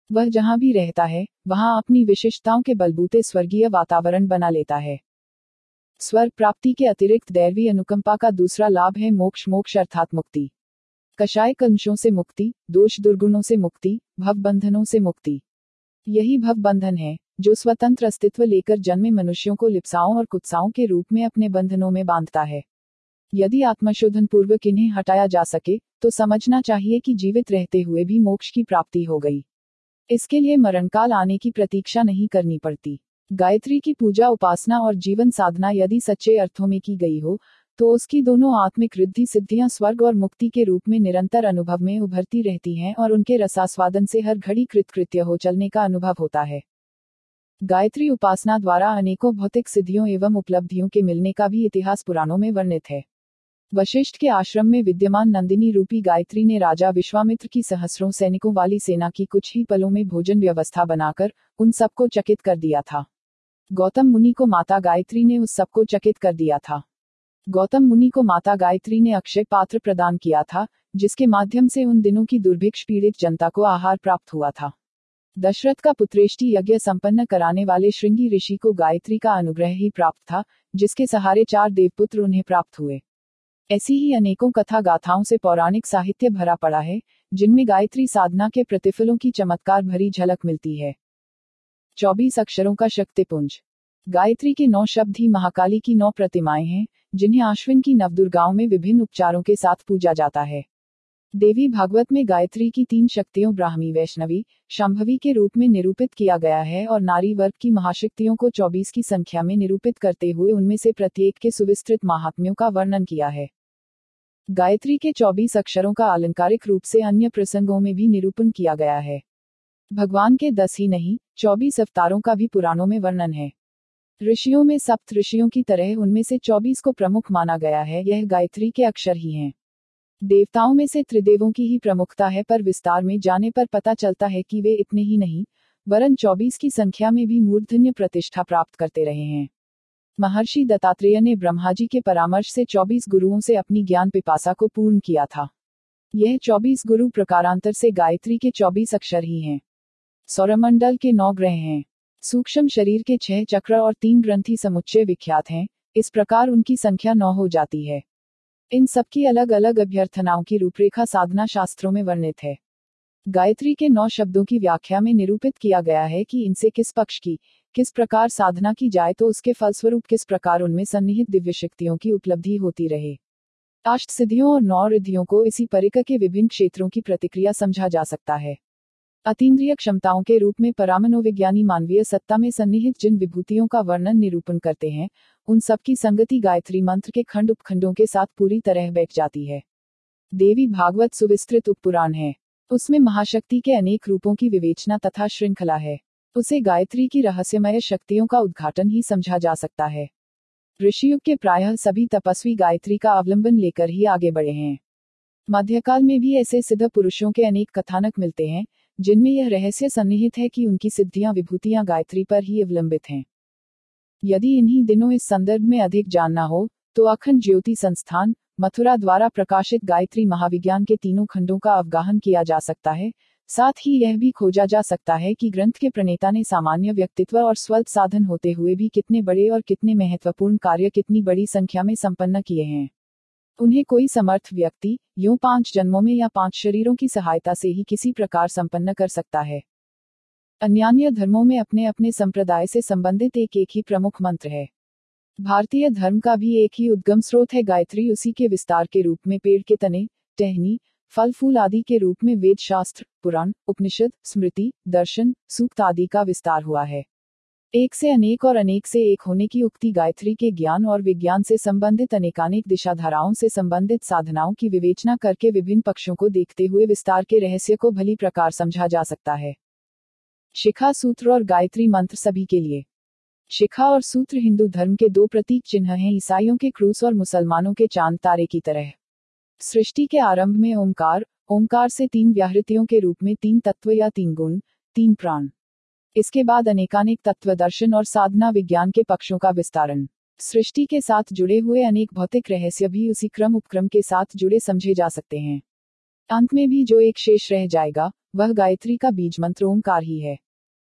वह जहां भी रहता है वहां अपनी विशिष्टताओं के बलबूते स्वर्गीय वातावरण बना लेता है। स्वर्ग प्राप्ति के अतिरिक्त दैवी अनुकंपा का दूसरा लाभ है मोक्ष मोक्ष अर्थात मुक्ति। कषाय कलंशों से मुक्ति, दोष दुर्गुणों से मुक्ति, भव बंधनों से मुक्ति। यही भव बंधन है जो स्वतंत्र अस्तित्व लेकर जन्मे मनुष्यों को लिप्साओं और कुत्साओं के रूप में अपने बंधनों में बांधता है। यदि आत्मशोधन पूर्वक इन्हें हटाया जा सके तो समझना चाहिए कि जीवित रहते हुए भी मोक्ष की प्राप्ति हो गई। इसके लिए मरणकाल आने की प्रतीक्षा नहीं करनी पड़ती। गायत्री की पूजा उपासना और जीवन साधना यदि सच्चे अर्थों में की गई हो तो उसकी दोनों आत्मिक रिद्धि सिद्धियां स्वर्ग और मुक्ति के रूप में निरंतर अनुभव में उभरती रहती हैं और उनके रसास्वादन से हर घड़ी कृतकृत्य हो चलने का अनुभव होता है। गायत्री उपासना द्वारा अनेकों भौतिक सिद्धियों एवं उपलब्धियों के मिलने का भी इतिहास पुराणों में वर्णित है। वशिष्ठ के आश्रम में विद्यमान नंदिनी रूपी गायत्री ने राजा विश्वामित्र की सहस्रों सैनिकों वाली सेना की कुछ ही पलों में भोजन व्यवस्था बनाकर उन सबको चकित कर दिया था। गौतम मुनि को माता गायत्री ने उस सबको चकित कर दिया था। गौतम मुनि को माता गायत्री ने अक्षय पात्र प्रदान किया था जिसके माध्यम से उन दिनों की दुर्भिक्ष पीड़ित जनता को आहार प्राप्त हुआ था। दशरथ का पुत्रेष्टि यज्ञ संपन्न कराने वाले श्रृंगी ऋषि को गायत्री का अनुग्रह ही प्राप्त था जिसके सहारे चार देवपुत्र उन्हें प्राप्त हुए। ऐसी ही अनेकों कथा गाथाओं से पौराणिक साहित्य भरा पड़ा है जिनमें गायत्री साधना के प्रतिफलों की चमत्कार भरी झलक मिलती है। चौबीस अक्षरों का शक्तिपुंज। गायत्री के नौ शब्द ही महाकाली की नौ प्रतिमाएं हैं जिन्हें आश्विन की नवदुर्गाओं में विभिन्न उपचारों के साथ पूजा जाता है। देवी भागवत में गायत्री की तीन शक्तियों ब्राह्मी वैष्णवी शांभवी के रूप में निरूपित किया गया है और नारी वर्ग की महाशक्तियों को चौबीस की संख्या में निरूपित करते हुए उनमें से प्रत्येक के सुविस्तृत महात्म्यों का वर्णन किया है। गायत्री के चौबीस अक्षरों का अलंकारिक रूप से अन्य प्रसंगों में भी निरूपण किया गया है। भगवान के दस ही नहीं चौबीस अवतारों का भी पुराणों में वर्णन है। ऋषियों में सप्त ऋषियों की तरह उनमें से चौबीस को प्रमुख माना गया है। यह गायत्री के अक्षर ही हैं। देवताओं में से त्रिदेवों की ही प्रमुखता है पर विस्तार में जाने पर पता चलता है कि वे इतने ही नहीं वरन चौबीस की संख्या में भी मूर्धन्य प्रतिष्ठा प्राप्त करते रहे हैं। महर्षि दत्तात्रेय ने ब्रह्मा जी के परामर्श से चौबीस गुरुओं से अपनी ज्ञान पिपासा को पूर्ण किया था। यह चौबीस गुरु प्रकारांतर से गायत्री के चौबीस अक्षर ही हैं। सौरमंडल के नौ ग्रह हैं। सूक्ष्म शरीर के छह चक्र और तीन ग्रंथि समुच्चय विख्यात हैं। इस प्रकार उनकी संख्या नौ हो जाती है। इन सबकी अलग अलग अभ्यर्थनाओं की रूपरेखा साधना शास्त्रों में वर्णित है। गायत्री के नौ शब्दों की व्याख्या में निरूपित किया गया है कि इनसे किस पक्ष की किस प्रकार साधना की जाए तो उसके फलस्वरूप किस प्रकार उनमें सन्निहित दिव्य शक्तियों की उपलब्धि होती रहे। अष्ट सिद्धियों और नौ रिद्धियों को इसी परिकर के विभिन्न क्षेत्रों की प्रतिक्रिया समझा जा सकता है। अतीन्द्रिय क्षमताओं के रूप में परामनोविज्ञानी मानवीय सत्ता में सन्निहित जिन विभूतियों का वर्णन निरूपण करते हैं उन सबकी संगति गायत्री मंत्र के खंड उपखंडों के साथ पूरी तरह बैठ जाती है। देवी भागवत सुविस्तृत उपपुराण है। उसमें महाशक्ति के अनेक रूपों की विवेचना तथा श्रृंखला है। उसे गायत्री की रहस्यमय शक्तियों का उद्घाटन ही समझा जा सकता है। ऋषियुग के प्रायः सभी तपस्वी गायत्री का अवलंबन लेकर ही आगे बढ़े हैं। मध्यकाल में भी ऐसे सिद्ध पुरुषों के अनेक कथानक मिलते हैं जिनमें यह रहस्य सन्निहित है कि उनकी सिद्धियां विभूतियां गायत्री पर ही अवलंबित हैं। यदि इन्हीं दिनों इस संदर्भ में अधिक जानना हो तो अखंड ज्योति संस्थान मथुरा द्वारा प्रकाशित गायत्री महाविज्ञान के तीनों खंडों का अवगाहन किया जा सकता है। साथ ही यह भी खोजा जा सकता है कि ग्रंथ के प्रणेता ने सामान्य व्यक्तित्व और स्वल्प साधन होते हुए भी कितने बड़े और कितने महत्वपूर्ण कार्य कितनी बड़ी संख्या में संपन्न किए हैं। उन्हें कोई समर्थ व्यक्ति यूं पांच जन्मों में या पांच शरीरों की सहायता से ही किसी प्रकार संपन्न कर सकता है। अन्यान्य धर्मों में अपने अपने संप्रदाय से संबंधित एक एक ही प्रमुख मंत्र है। भारतीय धर्म का भी एक ही उद्गम स्रोत है गायत्री। उसी के विस्तार के रूप में पेड़ के तने टहनी फल फूल आदि के रूप में वेद शास्त्र पुराण उपनिषद स्मृति दर्शन सूक्त आदि का विस्तार हुआ है। एक से अनेक और अनेक से एक होने की उक्ति गायत्री के ज्ञान और विज्ञान से संबंधित अनेकानेक दिशाधाराओं से संबंधित साधनाओं की विवेचना करके विभिन्न पक्षों को देखते हुए विस्तार के रहस्य को भली प्रकार समझा जा सकता है। शिखा सूत्र और गायत्री मंत्र सभी के लिए। शिखा और सूत्र हिंदू धर्म के दो प्रतीक चिन्ह हैं, ईसाइयों के क्रूस और मुसलमानों के चांद तारे की तरह। सृष्टि के आरंभ में ओंकार, ओंकार से तीन व्याहृतियों के रूप में तीन तत्व या तीन गुण, तीन प्राण। इसके बाद अनेकानेक तत्व दर्शन और साधना विज्ञान के पक्षों का विस्तारण। सृष्टि के साथ जुड़े हुए अनेक भौतिक रहस्य भी उसी क्रम उपक्रम के साथ जुड़े समझे जा सकते हैं। अंत में भी जो एक शेष रह जाएगा वह गायत्री का बीज मंत्र ओंकार ही है।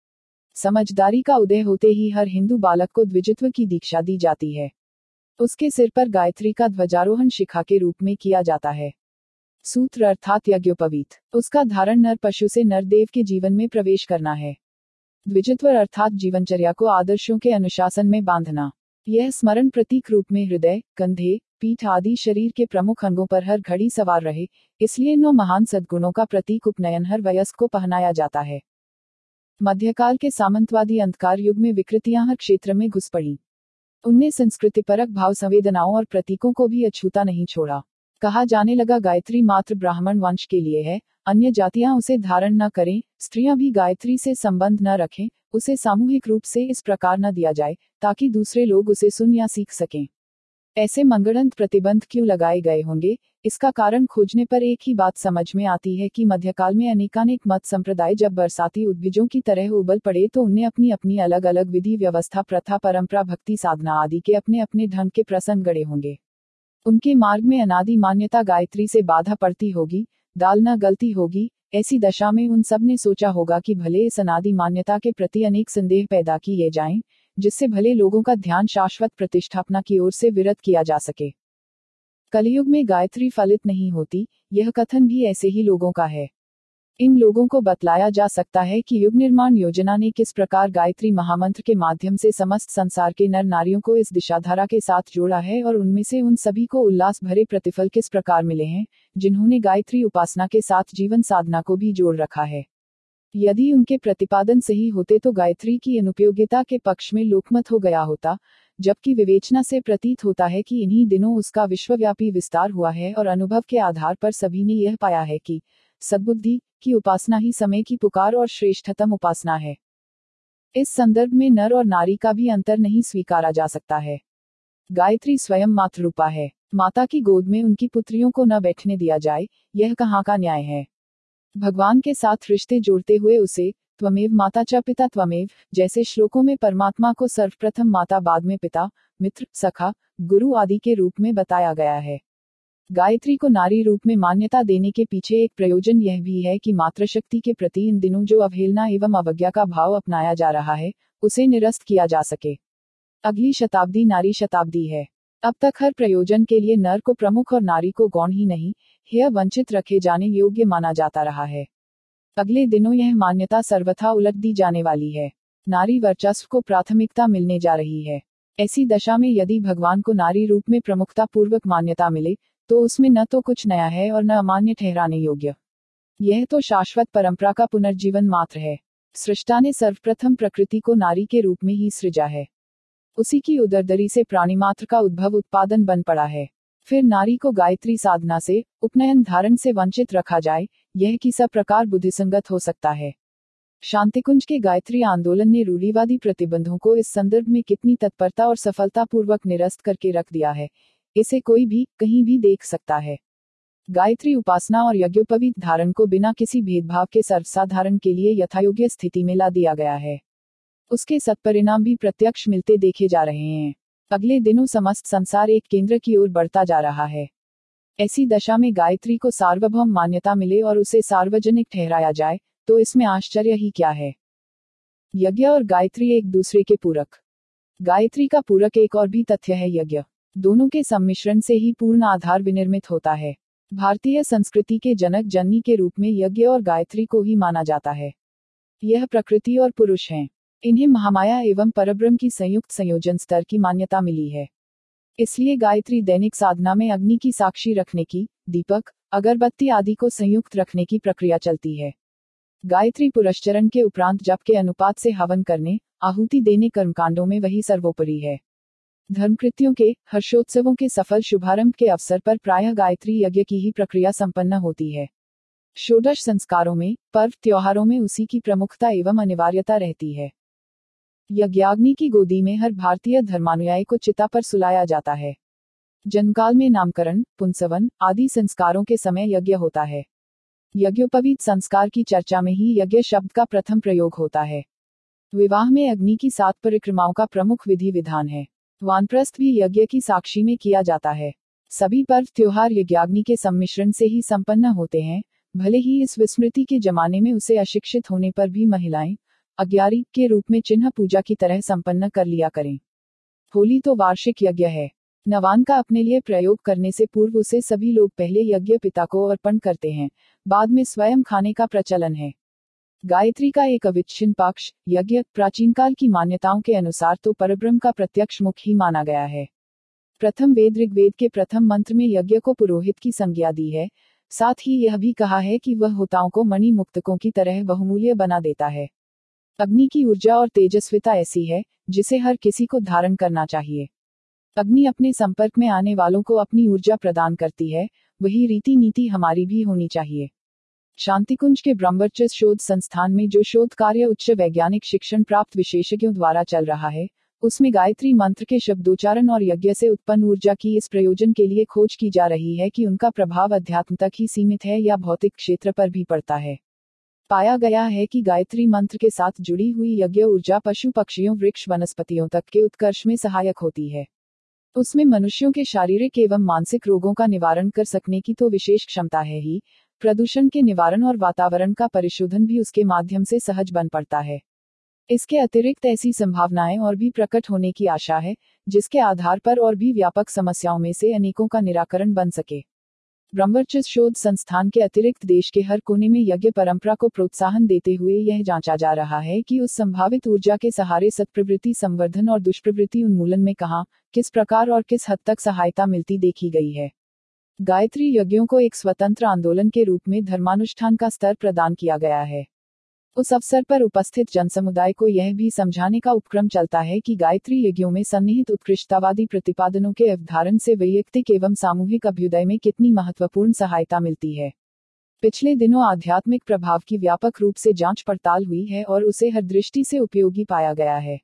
समझदारी का उदय होते ही हर हिंदू बालक को द्विजित्व की दीक्षा दी जाती है। उसके सिर पर गायत्री का ध्वजारोहण शिखा के रूप में किया जाता है। सूत्र अर्थात यज्ञोपवीत, उसका धारण नर पशु से नर देव के जीवन में प्रवेश करना है। द्विजित्व अर्थात जीवनचर्या को आदर्शों के अनुशासन में बांधना। यह स्मरण प्रतीक रूप में हृदय, कंधे, पीठ आदि शरीर के प्रमुख अंगों पर हर घड़ी सवार रहे, इसलिए नौ महान सद्गुणों का प्रतीक उपनयन हर वयस्क को पहनाया जाता है। मध्यकाल के सामंतवादी अंधकार युग में विकृतियां हर क्षेत्र में घुस पड़ी। उनने संस्कृतिपरक भाव संवेदनाओं और प्रतीकों को भी अछूता नहीं छोड़ा। कहा जाने लगा गायत्री मात्र ब्राह्मण वंश के लिए है, अन्य जातियां उसे धारण न करें, स्त्रियां भी गायत्री से संबंध न रखें, उसे सामूहिक रूप से इस प्रकार न दिया जाए ताकि दूसरे लोग उसे सुन या सीख सकें। ऐसे मंगड़ंत प्रतिबंध क्यों लगाए गए होंगे? इसका कारण खोजने पर एक ही बात समझ में आती है कि मध्यकाल में अनेकानेक मत संप्रदाय जब बरसाती उद्भिजों की तरह उबल पड़े तो उनने अपनी अपनी अलग अलग विधि व्यवस्था, प्रथा, परंपरा, भक्ति, साधना आदि के अपने अपने ढंग के प्रसंग गढ़े होंगे। उनके मार्ग में अनादि मान्यता गायत्री से बाधा पड़ती होगी, दाल न गलती होगी। ऐसी दशा में उन सब ने सोचा होगा कि भले इस अनादि मान्यता के प्रति अनेक संदेह पैदा किए जाएं, जिससे भले लोगों का ध्यान शाश्वत प्रतिष्ठापना की ओर से विरत किया जा सके। कलयुग में गायत्री फलित नहीं होती, यह कथन भी ऐसे ही लोगों का है। इन लोगों को बतलाया जा सकता है कि युग निर्माण योजना ने किस प्रकार गायत्री महामंत्र के माध्यम से समस्त संसार के नर नारियों को इस दिशाधारा के साथ जोड़ा है और उनमें से उन सभी को उल्लास भरे प्रतिफल किस प्रकार मिले हैं, जिन्होंने गायत्री उपासना के साथ जीवन साधना को भी जोड़ रखा है। यदि उनके प्रतिपादन सही होते तो गायत्री की अनुपयोगिता के पक्ष में लोकमत हो गया होता, जबकि विवेचना से प्रतीत होता है कि इन्हीं दिनों उसका विश्वव्यापी विस्तार हुआ है और अनुभव के आधार पर सभी ने यह पाया है कि सद्बुद्धि की उपासना ही समय की पुकार और श्रेष्ठतम उपासना है। इस संदर्भ में नर और नारी का भी अंतर नहीं स्वीकारा जा सकता है। गायत्री स्वयं मातृरूपा है। माता की गोद में उनकी पुत्रियों को न बैठने दिया जाए, यह कहाँ का न्याय है? भगवान के साथ रिश्ते जोड़ते हुए उसे त्वमेव माता च पिता त्वमेव जैसे श्लोकों में परमात्मा को सर्वप्रथम माता, बाद में पिता, मित्र, सखा, गुरु आदि के रूप में बताया गया है। गायत्री को नारी रूप में मान्यता देने के पीछे एक प्रयोजन यह भी है कि मातृशक्ति के प्रति इन दिनों जो अवहेलना एवं अवज्ञा का भाव अपनाया जा रहा है, उसे निरस्त किया जा सके। अगली शताब्दी नारी शताब्दी है। अब तक हर प्रयोजन के लिए नर को प्रमुख और नारी को गौण ही नहीं, यह वंचित रखे जाने योग्य माना जाता रहा है। अगले दिनों यह मान्यता सर्वथा उलट दी जाने वाली है। नारी वर्चस्व को प्राथमिकता मिलने जा रही है। ऐसी दशा में यदि भगवान को नारी रूप में प्रमुखता पूर्वक मान्यता मिले, तो उसमें न तो कुछ नया है और न अमान्य ठहराने योग्य। यह तो शाश्वत परंपरा का पुनर्जीवन मात्र है। सृष्टा ने सर्वप्रथम प्रकृति को नारी के रूप में ही सृजा है। उसी की उदरदरी से प्राणी मात्र का उद्भव उत्पादन बन पड़ा है। फिर नारी को गायत्री साधना से, उपनयन धारण से वंचित रखा जाए, यह किस प्रकार बुद्धिसंगत हो सकता है? शांतिकुंज के गायत्री आंदोलन ने रूढ़िवादी प्रतिबंधों को इस संदर्भ में कितनी तत्परता और सफलतापूर्वक निरस्त करके रख दिया है, इसे कोई भी कहीं भी देख सकता है। गायत्री उपासना और यज्ञोपवीत धारण को बिना किसी भेदभाव के सर्वसाधारण के लिए यथायोग्य स्थिति में ला दिया गया है। उसके सत्परिणाम भी प्रत्यक्ष मिलते देखे जा रहे हैं। अगले दिनों समस्त संसार एक केंद्र की ओर बढ़ता जा रहा है। ऐसी दशा में गायत्री को सार्वभौम मान्यता मिले और उसे सार्वजनिक ठहराया जाए, तो इसमें आश्चर्य ही क्या है? यज्ञ और गायत्री एक दूसरे के पूरक। गायत्री का पूरक एक और भी तथ्य है यज्ञ। दोनों के सम्मिश्रण से ही पूर्ण आधार विनिर्मित होता है। भारतीय संस्कृति के जनक जननी के रूप में यज्ञ और गायत्री को ही माना जाता है। यह प्रकृति और पुरुष हैं। इन्हें महामाया एवं परब्रह्म की संयुक्त संयोजन स्तर की मान्यता मिली है। इसलिए गायत्री दैनिक साधना में अग्नि की साक्षी रखने की, दीपक, अगरबत्ती आदि को संयुक्त रखने की प्रक्रिया चलती है। गायत्री पुरस्चरण के उपरांत जप के अनुपात से हवन करने, आहुति देने कर्मकांडों में वही सर्वोपरि है। धर्मकृत्यों के, हर्षोत्सवों के सफल शुभारंभ के अवसर पर प्रायः गायत्री यज्ञ की ही प्रक्रिया संपन्न होती है। षोडश संस्कारों में, पर्व त्योहारों में उसी की प्रमुखता एवं अनिवार्यता रहती है। यज्ञाग्नि की गोदी में हर भारतीय धर्मानुयायी को चिता पर सुलाया जाता है। जन्मकाल में नामकरण, पुंसवन आदि संस्कारों के समय यज्ञ होता है। यज्ञोपवीत संस्कार की चर्चा में ही यज्ञ शब्द का प्रथम प्रयोग होता है। विवाह में अग्नि की सात परिक्रमाओं का प्रमुख विधि विधान है। वानप्रस्थ भी यज्ञ की साक्षी में किया जाता है। सभी पर्व त्योहार यज्ञाग्नि के सम्मिश्रण से ही संपन्न होते हैं। भले ही इस विस्मृति के जमाने में उसे अशिक्षित होने पर भी महिलाएं अज्ञारी के रूप में चिन्ह पूजा की तरह संपन्न कर लिया करें। होली तो वार्षिक यज्ञ है। नवान का अपने लिए प्रयोग करने से पूर्व उसे सभी लोग पहले यज्ञ पिता को अर्पण करते हैं, बाद में स्वयं खाने का प्रचलन है। गायत्री का एक अविच्छिन्न पक्ष यज्ञ प्राचीन काल की मान्यताओं के अनुसार तो परब्रह्म का प्रत्यक्ष मुख ही माना गया है। प्रथम वेद ऋग्वेद के प्रथम मंत्र में यज्ञ को पुरोहित की संज्ञा दी है। साथ ही यह भी कहा है कि वह होताओं को मणि मुक्तकों की तरह बहुमूल्य बना देता है। अग्नि की ऊर्जा और तेजस्विता ऐसी है जिसे हर किसी को धारण करना चाहिए। अग्नि अपने संपर्क में आने वालों को अपनी ऊर्जा प्रदान करती है, वही रीति नीति हमारी भी होनी चाहिए। शांतिकुंज के ब्रह्मवर्चस्व शोध संस्थान में जो शोध कार्य उच्च वैज्ञानिक शिक्षण प्राप्त विशेषज्ञों द्वारा चल रहा है, उसमें गायत्री मंत्र के शब्दोच्चारण और यज्ञ से उत्पन्न ऊर्जा की इस प्रयोजन के लिए खोज की जा रही है कि उनका प्रभाव अध्यात्म तक ही सीमित है या भौतिक क्षेत्र पर भी पड़ता है। पाया गया है कि गायत्री मंत्र के साथ जुड़ी हुई यज्ञ ऊर्जा पशु पक्षियों वृक्ष वनस्पतियों तक के उत्कर्ष में सहायक होती है। उसमें मनुष्यों के शारीरिक एवं मानसिक रोगों का निवारण कर सकने की तो विशेष क्षमता है ही, प्रदूषण के निवारण और वातावरण का परिशोधन भी उसके माध्यम से सहज बन पड़ता है। इसके अतिरिक्त ऐसी संभावनाएं और भी प्रकट होने की आशा है, जिसके आधार पर और भी व्यापक समस्याओं में से अनेकों का निराकरण बन सके। ब्रह्मवर्चस्व शोध संस्थान के अतिरिक्त देश के हर कोने में यज्ञ परंपरा को प्रोत्साहन देते हुए यह जांचा जा रहा है कि उस संभावित ऊर्जा के सहारे सत्प्रवृत्ति संवर्धन और दुष्प्रवृत्ति उन्मूलन में कहां, किस प्रकार और किस हद तक सहायता मिलती देखी गई है। गायत्री यज्ञों को एक स्वतंत्र आंदोलन के रूप में धर्मानुष्ठान का स्तर प्रदान किया गया है। उस अवसर पर उपस्थित जनसमुदाय को यह भी समझाने का उपक्रम चलता है कि गायत्री यज्ञों में सन्निहित उत्कृष्टतावादी प्रतिपादनों के अवधारण से वैयक्तिक एवं सामूहिक अभ्युदय में कितनी महत्वपूर्ण सहायता मिलती है। पिछले दिनों आध्यात्मिक प्रभाव की व्यापक रूप से जांच पड़ताल हुई है और उसे हर दृष्टि से उपयोगी पाया गया है।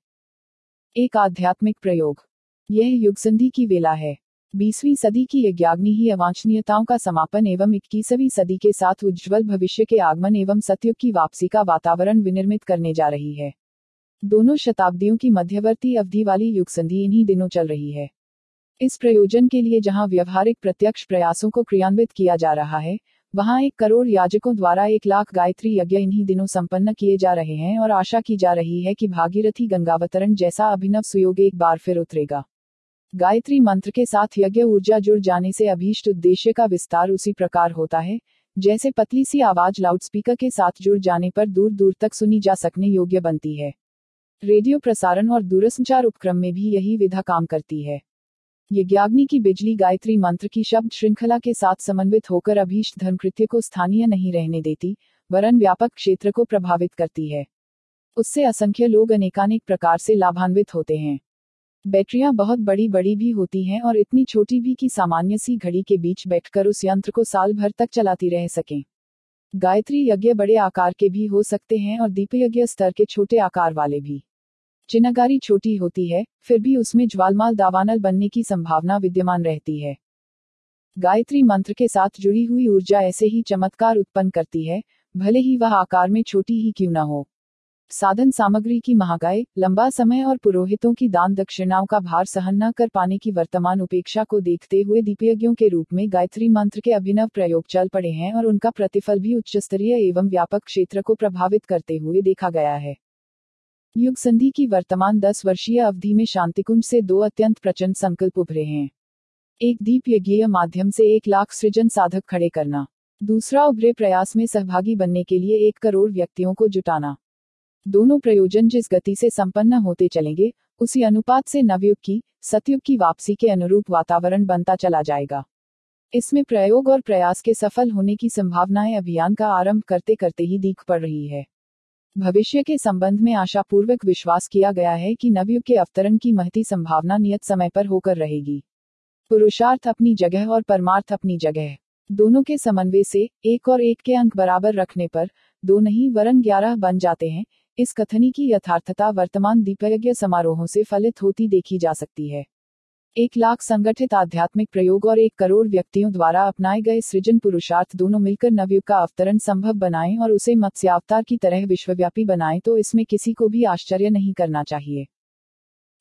एक आध्यात्मिक प्रयोग। यह युगसंधि की वेला है। बीसवीं सदी की यज्ञाग्नि ही अवांछनीयताओं का समापन एवं इक्कीसवीं सदी के साथ उज्ज्वल भविष्य के आगमन एवं सतयुग की वापसी का वातावरण विनिर्मित करने जा रही है। दोनों शताब्दियों की मध्यवर्ती अवधि वाली युगसंधि इन्हीं दिनों चल रही है। इस प्रयोजन के लिए जहां व्यवहारिक प्रत्यक्ष प्रयासों को क्रियान्वित किया जा रहा है, वहां एक करोड़ याजकों द्वारा एक लाख गायत्री यज्ञ इन्हीं दिनों संपन्न किए जा रहे हैं और आशा की जा रही है कि भागीरथी गंगावतरण जैसा अभिनव सुयोग एक बार फिर उतरेगा। गायत्री मंत्र के साथ यज्ञ ऊर्जा जुड़ जाने से अभीष्ट उद्देश्य का विस्तार उसी प्रकार होता है, जैसे पतली सी आवाज लाउडस्पीकर के साथ जुड़ जाने पर दूर दूर तक सुनी जा सकने योग्य बनती है। रेडियो प्रसारण और दूरसंचार उपक्रम में भी यही विधा काम करती है। यज्ञाग्नि की बिजली गायत्री मंत्र की शब्द श्रृंखला के साथ समन्वित होकर अभीष्ट धर्मकृत्य को स्थानीय नहीं रहने देती, वरन व्यापक क्षेत्र को प्रभावित करती है। उससे असंख्य लोग अनेकानेक प्रकार से लाभान्वित होते हैं। बैटरियां बहुत बड़ी बड़ी भी होती हैं और इतनी छोटी भी कि सामान्य सी घड़ी के बीच बैठकर उस यंत्र को साल भर तक चलाती रह सकें। गायत्री यज्ञ बड़े आकार के भी हो सकते हैं और दीपयज्ञ स्तर के छोटे आकार वाले भी। चिनगारी छोटी होती है, फिर भी उसमें ज्वालमाल दावानल बनने की संभावना विद्यमान रहती है। गायत्री मंत्र के साथ जुड़ी हुई ऊर्जा ऐसे ही चमत्कार उत्पन्न करती है, भले ही वह आकार में छोटी ही क्यों न हो। साधन सामग्री की महंगाई, लंबा समय और पुरोहितों की दान दक्षिणाओं का भार सहन न कर पाने की वर्तमान उपेक्षा को देखते हुए दीपयज्ञों के रूप में गायत्री मंत्र के अभिनव प्रयोग चल पड़े हैं और उनका प्रतिफल भी उच्चस्तरीय एवं व्यापक क्षेत्र को प्रभावित करते हुए देखा गया है। युग संधि की वर्तमान दस वर्षीय अवधि में शांतिकुंज से दो अत्यंत प्रचंड संकल्प उभरे हैं। एक दीप यज्ञीय माध्यम से एक लाख सृजन साधक खड़े करना, दूसरा उभरे प्रयास में सहभागी बनने के लिए एक करोड़ व्यक्तियों को जुटाना। दोनों प्रयोजन जिस गति से संपन्न होते चलेंगे, उसी अनुपात से नवयुग की, सतयुग की वापसी के अनुरूप वातावरण बनता चला जाएगा। इसमें प्रयोग और प्रयास के सफल होने की संभावनाएं अभियान का आरंभ करते करते ही दिख पड़ रही है। भविष्य के संबंध में आशापूर्वक विश्वास किया गया है कि नवयुग के अवतरण की महती संभावना नियत समय पर होकर रहेगी। पुरुषार्थ अपनी जगह और परमार्थ अपनी जगह, दोनों के समन्वय से एक और एक के अंक बराबर रखने पर दो नहीं वरन ग्यारह बन जाते हैं। इस कथनी की यथार्थता वर्तमान दीपयज्ञ समारोहों से फलित होती देखी जा सकती है। एक लाख संगठित आध्यात्मिक प्रयोग और एक करोड़ व्यक्तियों द्वारा अपनाए गए सृजन पुरुषार्थ दोनों मिलकर नवयुग का अवतरण संभव बनाएं और उसे मत्स्यावतार की तरह विश्वव्यापी बनाएं तो इसमें किसी को भी आश्चर्य नहीं करना चाहिए।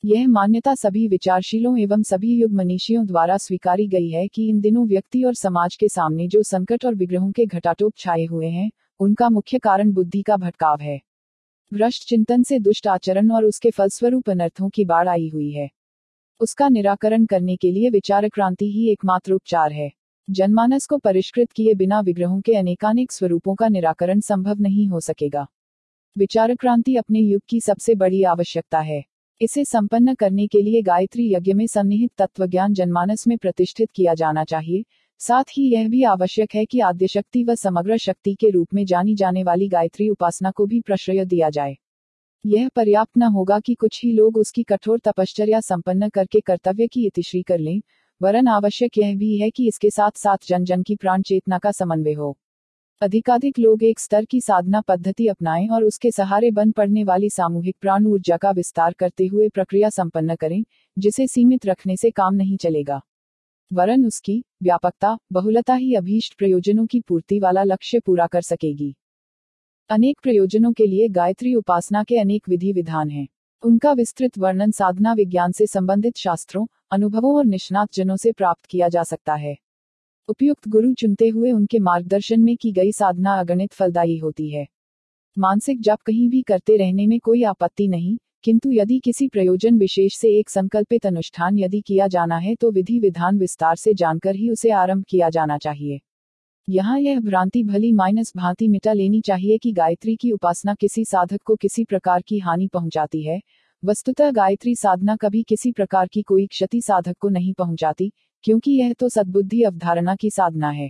यह मान्यता सभी विचारशीलों एवं सभी युग मनीषियों द्वारा स्वीकारी गई है कि इन दिनों व्यक्ति और समाज के सामने जो संकट और विग्रहों के घटाटोप छाए हुए हैं, उनका मुख्य कारण बुद्धि का भटकाव है। भ्रष्ट चिंतन से दुष्ट आचरण और उसके फलस्वरूप अनर्थों की बाढ़ आई हुई है। उसका निराकरण करने के लिए विचार क्रांति ही एकमात्र उपचार है। जनमानस को परिष्कृत किए बिना विग्रहों के अनेकानेक स्वरूपों का निराकरण संभव नहीं हो सकेगा। विचार क्रांति अपने युग की सबसे बड़ी आवश्यकता है। इसे संपन्न करने के लिए गायत्री यज्ञ में सन्निहित तत्वज्ञान जनमानस में प्रतिष्ठित किया जाना चाहिए। साथ ही यह भी आवश्यक है कि आद्यशक्ति व समग्र शक्ति के रूप में जानी जाने वाली गायत्री उपासना को भी प्रश्रय दिया जाए। यह पर्याप्त न होगा कि कुछ ही लोग उसकी कठोर तपश्चर्या संपन्न करके कर्तव्य की इतिश्री कर लें, वरन आवश्यक यह भी है कि इसके साथ साथ जन जन की प्राण चेतना का समन्वय हो। अधिकाधिक लोग एक स्तर की साधना पद्धति अपनाएं और उसके सहारे बन पड़ने वाली सामूहिक प्राण ऊर्जा का विस्तार करते हुए प्रक्रिया संपन्न करें, जिसे सीमित रखने से काम नहीं चलेगा, वरन उसकी व्यापकता, बहुलता ही अभीष्ट प्रयोजनों की पूर्ति वाला लक्ष्य पूरा कर सकेगी। अनेक प्रयोजनों के लिए गायत्री उपासना के अनेक विधि विधान हैं। उनका विस्तृत वर्णन साधना विज्ञान से संबंधित शास्त्रों, अनुभवों और निष्णात जनों से प्राप्त किया जा सकता है। उपयुक्त गुरु चुनते हुए उनके मार्गदर्शन में की गई साधना अगणित फलदायी होती है। मानसिक जप कहीं भी करते रहने में कोई आपत्ति नहीं, किंतु यदि किसी प्रयोजन विशेष से एक संकल्पित अनुष्ठान यदि किया जाना है तो विधि विधान विस्तार से जानकर ही उसे आरंभ किया जाना चाहिए। यहाँ यह भ्रांति भली माइनस भांति मिटा लेनी चाहिए कि गायत्री की उपासना किसी साधक को किसी प्रकार की हानि पहुंचाती है। वस्तुतः गायत्री साधना कभी किसी प्रकार की कोई क्षति साधक को नहीं पहुंचाती, क्योंकि यह तो सद्बुद्धि अवधारणा की साधना है।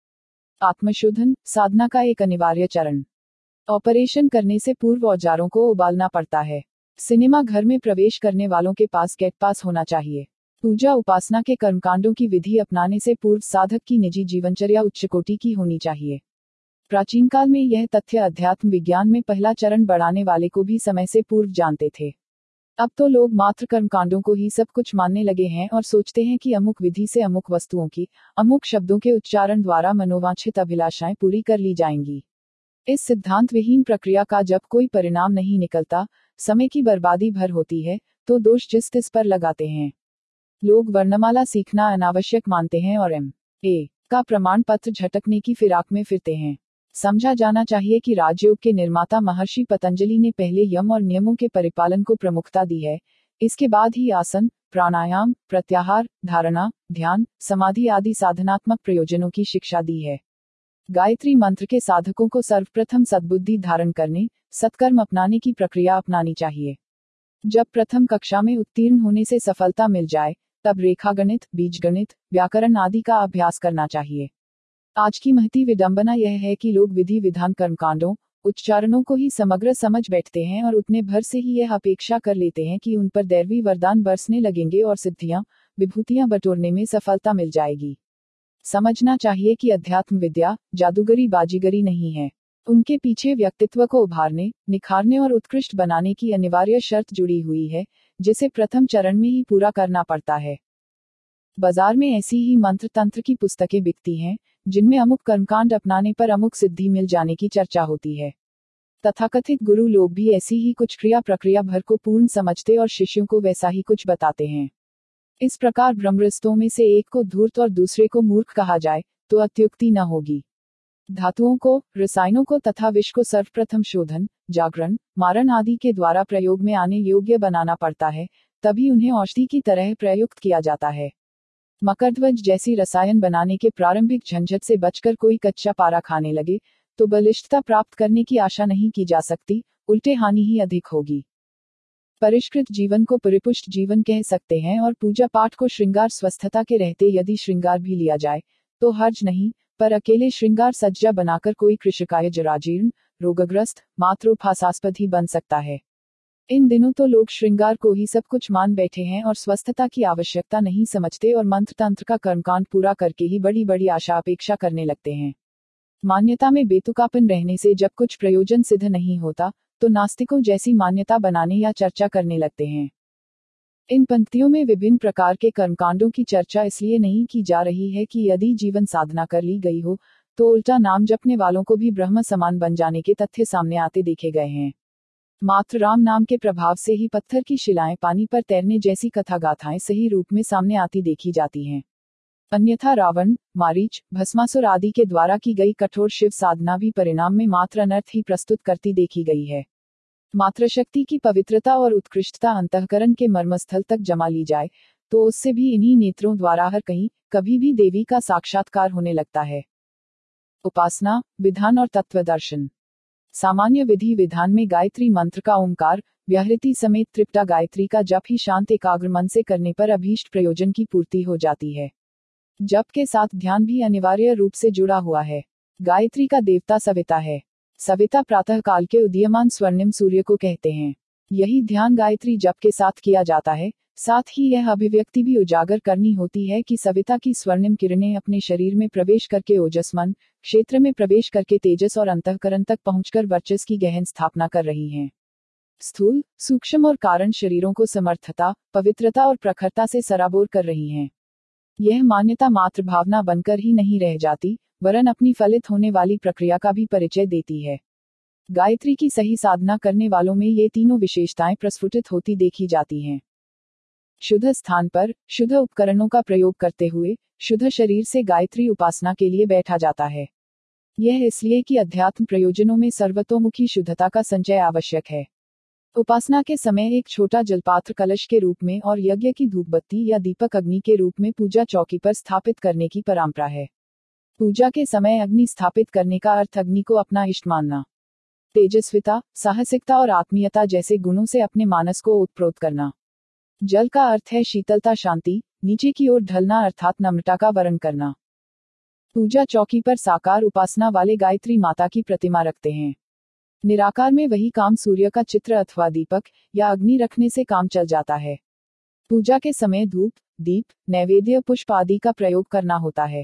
आत्मशोधन साधना का एक अनिवार्य चरण। ऑपरेशन करने से पूर्व औजारों को उबालना पड़ता है। सिनेमा घर में प्रवेश करने वालों के पास गेट पास होना चाहिए। पूजा उपासना के कर्मकांडों की विधि अपनाने से पूर्व साधक की निजी जीवनचर्या उच्च कोटि की होनी चाहिए। प्राचीन काल में यह तथ्य अध्यात्म विज्ञान में पहला चरण बढ़ाने वाले को भी समय से पूर्व जानते थे। अब तो लोग मात्र कर्मकांडों को ही सब कुछ मानने लगे हैं और सोचते हैं कि अमुक विधि से अमुक वस्तुओं की, अमुक शब्दों के उच्चारण द्वारा मनोवांछित अभिलाषाएं पूरी कर ली जाएंगी। इस सिद्धांत विहीन प्रक्रिया का जब कोई परिणाम नहीं निकलता, समय की बर्बादी भर होती है, तो दोष जिस तिस पर लगाते हैं। लोग वर्णमाला सीखना अनावश्यक मानते हैं और एम ए का प्रमाण पत्र झटकने की फिराक में फिरते हैं। समझा जाना चाहिए कि राजयोग के निर्माता महर्षि पतंजलि ने पहले यम और नियमों के परिपालन को प्रमुखता दी है। इसके बाद ही आसन, प्राणायाम, प्रत्याहार, धारणा, ध्यान, समाधि आदि साधनात्मक प्रयोजनों की शिक्षा दी है। गायत्री मंत्र के साधकों को सर्वप्रथम सद्बुद्धि धारण करने, सत्कर्म अपनाने की प्रक्रिया अपनानी चाहिए। जब प्रथम कक्षा में उत्तीर्ण होने से सफलता मिल जाए, तब रेखागणित, बीजगणित, व्याकरण आदि का अभ्यास करना चाहिए। आज की महती विडंबना यह है कि लोग विधि विधान कर्मकांडों, उच्चारणों को ही समग्र समझ बैठते हैं और उतने भर से ही यह अपेक्षा कर लेते हैं कि उन पर दैवी वरदान बरसने लगेंगे और सिद्धियां, विभूतियां बटोरने में सफलता मिल जाएगी। समझना चाहिए कि अध्यात्म विद्या जादूगरी बाजीगरी नहीं है। उनके पीछे व्यक्तित्व को उभारने, निखारने और उत्कृष्ट बनाने की अनिवार्य शर्त जुड़ी हुई है, जिसे प्रथम चरण में ही पूरा करना पड़ता है। बाजार में ऐसी ही मंत्र तंत्र की पुस्तकें बिकती हैं, जिनमें अमुक कर्मकांड अपनाने पर अमुक सिद्धि मिल जाने की चर्चा होती है। तथाकथित गुरु लोग भी ऐसी ही कुछ क्रिया प्रक्रिया भर को पूर्ण समझते और शिष्यों को वैसा ही कुछ बताते हैं। इस प्रकार ब्रह्मरस्तों में से एक को धूर्त और दूसरे को मूर्ख कहा जाए, तो अत्युक्ति न होगी। धातुओं को, रसायनों को तथा विष को सर्वप्रथम शोधन, जागरण, मारण आदि के द्वारा प्रयोग में आने योग्य बनाना पड़ता है, तभी उन्हें औषधि की तरह प्रयुक्त किया जाता है। मकरध्वज जैसी रसायन बनाने के प्रारंभिक झंझट से बचकर कोई कच्चा पारा खाने लगे, तो बलिष्ठता प्राप्त करने की आशा नहीं की जा सकती, उल्टे हानि ही अधिक होगी। परिष्कृत जीवन को परिपुष्ट जीवन कह सकते हैं और पूजा पाठ को श्रृंगार स्वस्थता के रहते यदि श्रृंगार भी लिया जाए, तो हर्ज नहीं, पर अकेले श्रृंगार सज्जा बनाकर कोई कृषकाय जराजीर्ण, रोगग्रस्त, मात्रोपहासास्पद ही बन सकता है। इन दिनों तो लोग श्रृंगार को ही सब कुछ मान बैठे हैं और स्वस्थता की आवश्यकता नहीं समझते और मंत्र तंत्र का कर्मकांड पूरा करके ही बड़ी बड़ी आशा अपेक्षा करने लगते हैं। मान्यता में बेतुकापन रहने से जब कुछ प्रयोजन सिद्ध नहीं होता, तो नास्तिकों जैसी मान्यता बनाने या चर्चा करने लगते हैं। इन पंक्तियों में विभिन्न प्रकार के कर्मकांडों की चर्चा इसलिए नहीं की जा रही है कि यदि जीवन साधना कर ली गई हो, तो उल्टा नाम जपने वालों को भी ब्रह्म समान बन जाने के तथ्य सामने आते देखे गए हैं। मात्र राम नाम के प्रभाव से ही पत्थर की शिलाएं पानी पर तैरने जैसी कथा गाथाएं सही रूप में सामने आती देखी जाती हैं। अन्यथा रावण, मारीच, भस्मासुर आदि के द्वारा की गई कठोर शिव साधना भी परिणाम में मात्र अनर्थ ही प्रस्तुत करती देखी गई है। मातृशक्ति की पवित्रता और उत्कृष्टता अंतःकरण के मर्मस्थल तक जमा ली जाए तो उससे भी इन्हीं नेत्रों द्वारा हर कहीं कभी भी देवी का साक्षात्कार होने लगता है। उपासना, विधान और तत्वदर्शन। सामान्य विधि विधान में गायत्री मंत्र का ओंकार, व्याहृति समेत त्रिपटा गायत्री का जप ही शांत एकाग्र मन से करने पर अभीष्ट प्रयोजन की पूर्ति हो जाती है। जप के साथ ध्यान भी अनिवार्य रूप से जुड़ा हुआ है। गायत्री का देवता सविता है। सविता प्रातः काल के उदीयमान स्वर्णिम सूर्य को कहते हैं। यही ध्यान गायत्री जप के साथ किया जाता है। साथ ही यह अभिव्यक्ति भी उजागर करनी होती है कि सविता की स्वर्णिम किरणें अपने शरीर में प्रवेश करके ओजस्मन क्षेत्र में प्रवेश करके तेजस और अंतःकरण तक पहुंचकर वर्चस्व की गहन स्थापना कर रही हैं। स्थूल, सूक्ष्म और कारण शरीरों को समर्थता, पवित्रता और प्रखरता से सराबोर कर रही हैं। यह मान्यता मात्र भावना बनकर ही नहीं रह जाती, वरन अपनी फलित होने वाली प्रक्रिया का भी परिचय देती है। गायत्री की सही साधना करने वालों में ये तीनों विशेषताएं प्रस्फुटित होती देखी जाती हैं। शुद्ध स्थान पर, शुद्ध उपकरणों का प्रयोग करते हुए, शुद्ध शरीर से गायत्री उपासना के लिए बैठा जाता है। यह इसलिए कि अध्यात्म प्रयोजनों में सर्वतोमुखी शुद्धता का संचय आवश्यक है। उपासना के समय एक छोटा जलपात्र कलश के रूप में और यज्ञ की धूपबत्ती या दीपक अग्नि के रूप में पूजा चौकी पर स्थापित करने की परंपरा है। पूजा के समय अग्नि स्थापित करने का अर्थ अग्नि को अपना इष्ट मानना, तेजस्विता, साहसिकता और आत्मीयता जैसे गुणों से अपने मानस को ओतप्रोत करना। जल का अर्थ है शीतलता, शांति, नीचे की ओर ढलना अर्थात नम्रता का वर्ण करना। पूजा चौकी पर साकार उपासना वाले गायत्री माता की प्रतिमा रखते हैं। निराकार में वही काम सूर्य का चित्र अथवा दीपक या अग्नि रखने से काम चल जाता है। पूजा के समय धूप, दीप, नैवेद्य, पुष्प आदि का प्रयोग करना होता है।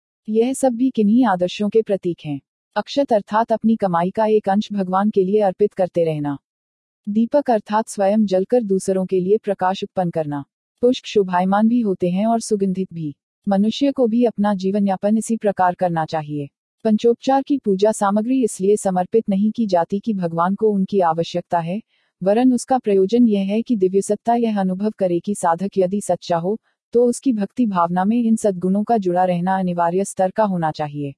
यह सब भी किन्हीं आदर्शों के प्रतीक हैं। अक्षत अर्थात अपनी कमाई का एक अंश भगवान के लिए अर्पित करते रहना। दीपक अर्थात स्वयं जलकर दूसरों के लिए प्रकाश उत्पन्न करना। पुष्प शोभायमान भी होते हैं और सुगंधित भी। मनुष्य को भी अपना जीवन यापन इसी प्रकार करना चाहिए। पंचोपचार की पूजा सामग्री इसलिए समर्पित नहीं की जाती कि भगवान को उनकी आवश्यकता है, वरन उसका प्रयोजन यह है कि दिव्य सत्ता यह अनुभव करे कि साधक यदि सच्चा हो तो उसकी भक्ति भावना में इन सद्गुणों का जुड़ा रहना अनिवार्य स्तर का होना चाहिए।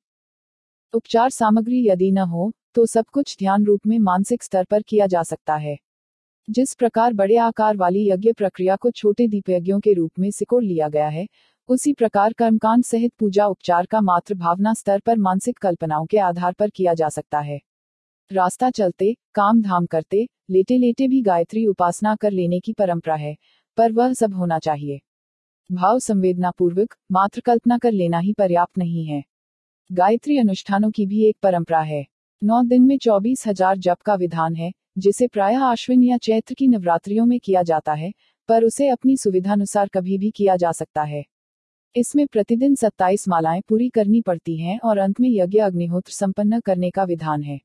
उपचार सामग्री यदि न हो तो सब कुछ ध्यान रूप में मानसिक स्तर पर किया जा सकता है। जिस प्रकार बड़े आकार वाली यज्ञ प्रक्रिया को छोटे दीपयज्ञों के रूप में सिकोड़ लिया गया है, उसी प्रकार कर्मकांड सहित पूजा उपचार का मात्र भावना स्तर पर मानसिक कल्पनाओं के आधार पर किया जा सकता है। रास्ता चलते, काम धाम करते, लेटे लेटे भी गायत्री उपासना कर लेने की परंपरा है, पर वह सब होना चाहिए। भाव संवेदना पूर्वक मात्र कल्पना कर लेना ही पर्याप्त नहीं है। गायत्री अनुष्ठानों की भी एक परंपरा है। नौ दिन में चौबीस हजार जप का विधान है, जिसे प्रायः आश्विन या चैत्र की नवरात्रियों में किया जाता है, पर उसे अपनी सुविधानुसार कभी भी किया जा सकता है। इसमें प्रतिदिन सत्ताईस मालाएं पूरी करनी पड़ती हैं और अंत में यज्ञ अग्निहोत्र संपन्न करने का विधान है।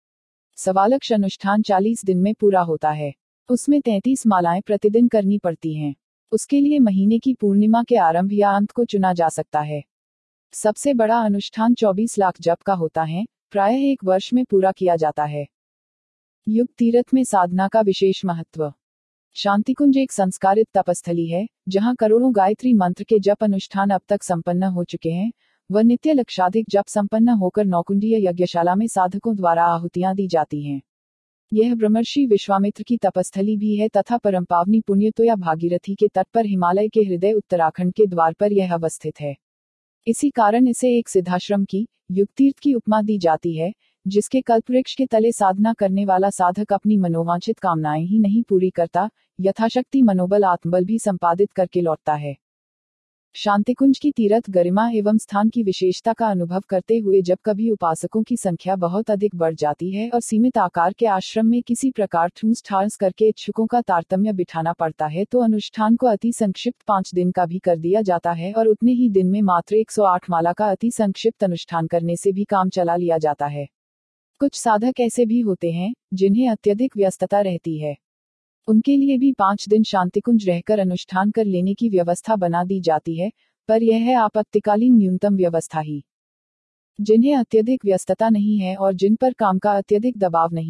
सवालक्ष अनुष्ठान चालीस दिन में पूरा होता है। उसमें तैंतीस मालाएं प्रतिदिन करनी पड़ती हैं। उसके लिए महीने की पूर्णिमा के आरंभ या अंत को चुना जा सकता है। सबसे बड़ा अनुष्ठान चौबीस लाख जप का होता है, प्रायः एक वर्ष में पूरा किया जाता है। युग तीर्थ में साधना का विशेष महत्व। शांतिकुंज एक संस्कारित तपस्थली है, जहां करोड़ों गायत्री मंत्र के जप अनुष्ठान अब तक संपन्न हो चुके हैं। वह नित्य लक्षाधिक जप संपन्न होकर नौकुंडीय यज्ञशाला में साधकों द्वारा आहुतियां दी जाती हैं। यह ब्रह्मर्षि विश्वामित्र की तपस्थली भी है तथा परमपावनी पुण्यतो या भागीरथी के तट पर हिमालय के हृदय उत्तराखंड के द्वार पर यह अवस्थित है। इसी कारण इसे एक सिद्धाश्रम की, युगतीर्थ की उपमा दी जाती है, जिसके कल्पवृक्ष के तले साधना करने वाला साधक अपनी मनोवांछित कामनाएं ही नहीं पूरी करता, यथाशक्ति मनोबल आत्मबल भी संपादित करके लौटता है। शांतिकुंज की तीर्थ गरिमा एवं स्थान की विशेषता का अनुभव करते हुए जब कभी उपासकों की संख्या बहुत अधिक बढ़ जाती है और सीमित आकार के आश्रम में किसी प्रकार ठूस ठास करके इच्छुकों का तारतम्य बिठाना पड़ता है तो अनुष्ठान को अति संक्षिप्त पाँच दिन का भी कर दिया जाता है और उतने ही दिन में मात्र एक सौ आठ माला का अति संक्षिप्त अनुष्ठान करने से भी काम चला लिया जाता है। कुछ साधक ऐसे भी होते हैं जिन्हें अत्यधिक व्यस्तता रहती है। उनके लिए भी पाँच दिन शांतिकुंज रहकर अनुष्ठान कर लेने की व्यवस्था बना दी जाती है, पर यह है आपत्तिकालीन न्यूनतम व्यवस्था ही। जिन्हें अत्यधिक व्यस्तता नहीं है और जिन पर काम का अत्यधिक दबाव नहीं है,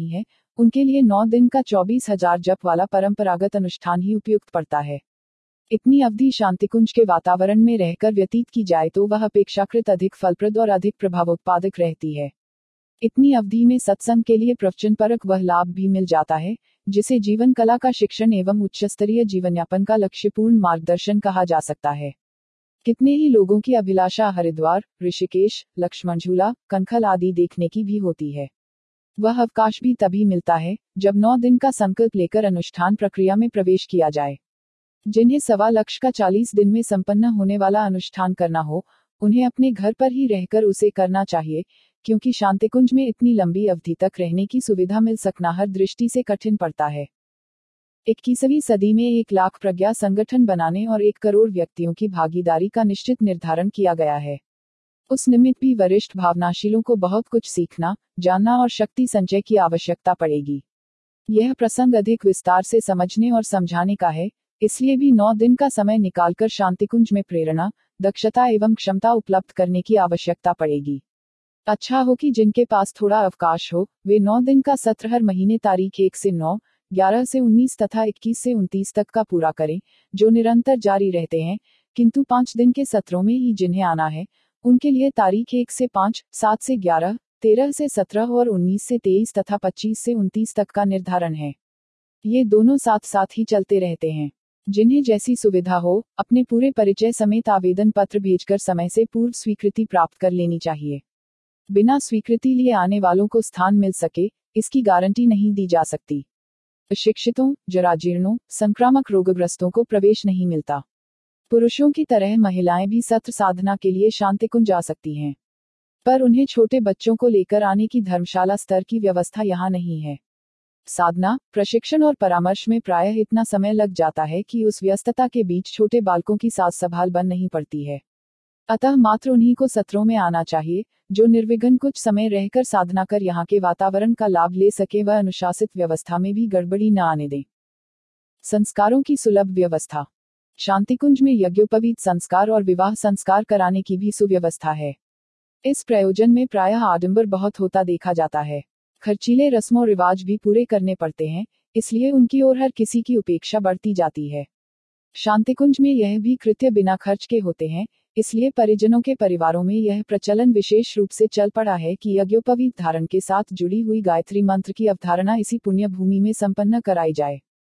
उनके लिए नौ दिन का चौबीस हजार जप वाला परंपरागत अनुष्ठान ही उपयुक्त पड़ता है। इतनी अवधि शांतिकुंज के वातावरण में रहकर व्यतीत की जाए तो वह अपेक्षाकृत अधिक फलप्रद और अधिक प्रभावोत्पादक रहती है। इतनी अवधि में सत्संग के लिए प्रवचनपरक वह लाभ भी मिल जाता है जिसे जीवन कला का शिक्षण एवं उच्चस्तरीय जीवनयापन का लक्ष्यपूर्ण मार्गदर्शन कहा जा सकता है। कितने ही लोगों की अभिलाषा हरिद्वार, ऋषिकेश, लक्ष्मण झूला, कनखल आदि देखने की भी होती है। वह अवकाश भी तभी मिलता है जब नौ दिन का संकल्प लेकर अनुष्ठान प्रक्रिया में प्रवेश किया जाए। जिन्हें सवा लक्ष्य का चालीस दिन में संपन्न होने वाला अनुष्ठान करना हो, उन्हें अपने घर पर ही रहकर उसे करना चाहिए, क्योंकि शांतिकुंज में इतनी लंबी अवधि तक रहने की सुविधा मिल सकना हर दृष्टि से कठिन पड़ता है। इक्कीसवीं सदी में एक लाख प्रज्ञा संगठन बनाने और एक करोड़ व्यक्तियों की भागीदारी का निश्चित निर्धारण किया गया है। उस निमित्त भी वरिष्ठ भावनाशीलों को बहुत कुछ सीखना, जानना और शक्ति संचय की आवश्यकता पड़ेगी। यह प्रसंग अधिक विस्तार से समझने और समझाने का है, इसलिए भी नौ दिन का समय निकालकर शांतिकुंज में प्रेरणा, दक्षता एवं क्षमता उपलब्ध करने की आवश्यकता पड़ेगी। अच्छा हो कि जिनके पास थोड़ा अवकाश हो, वे नौ दिन का सत्र हर महीने तारीख एक से नौ, ग्यारह से उन्नीस तथा इक्कीस से उनतीस तक का पूरा करें, जो निरंतर जारी रहते हैं, किंतु पाँच दिन के सत्रों में ही जिन्हें आना है, उनके लिए तारीख एक से पाँच, सात से ग्यारह, तेरह से सत्रह और उन्नीस से तेईस तथा पच्चीस से उनतीस तक का निर्धारण है। ये दोनों साथ साथ ही चलते रहते हैं। जिन्हें जैसी सुविधा हो, अपने पूरे परिचय समेत आवेदन पत्र भेजकर समय से पूर्व स्वीकृति प्राप्त कर लेनी चाहिए। बिना स्वीकृति लिए आने वालों को स्थान मिल सके, इसकी गारंटी नहीं दी जा सकती। अशिक्षितों, जराजीर्णों, संक्रामक रोगग्रस्तों को प्रवेश नहीं मिलता। पुरुषों की तरह महिलाएं भी सत्र साधना के लिए शांतिकुंज जा सकती हैं, पर उन्हें छोटे बच्चों को लेकर आने की धर्मशाला स्तर की व्यवस्था यहाँ नहीं है। साधना, प्रशिक्षण और परामर्श में प्रायः इतना समय लग जाता है कि उस व्यस्तता के बीच छोटे बालकों की साज संभाल बन नहीं पड़ती है। अतः मात्र उन्हीं को सत्रों में आना चाहिए, जो निर्विघ्न कुछ समय रहकर साधना कर यहाँ के वातावरण का लाभ ले सके व अनुशासित व्यवस्था में भी गड़बड़ी न आने दें। संस्कारों की सुलभ व्यवस्था। शांतिकुंज में यज्ञोपवीत संस्कार और विवाह संस्कार कराने की भी सुव्यवस्था है। इस प्रयोजन में प्रायः आडंबर बहुत होता देखा जाता है। खर्चीले रस्मों रिवाज भी पूरे करने पड़ते हैं, इसलिए उनकी ओर हर किसी की उपेक्षा बढ़ती जाती है। शांतिकुंज में यह भी कृत्य बिना खर्च के होते हैं, इसलिए परिजनों के परिवारों में यह प्रचलन विशेष रूप से चल पड़ा है कि यज्ञोपवीत धारण के साथ जुड़ी हुई गायत्री मंत्र की अवधारणा इसी पुण्य भूमि में संपन्न कराई जाए।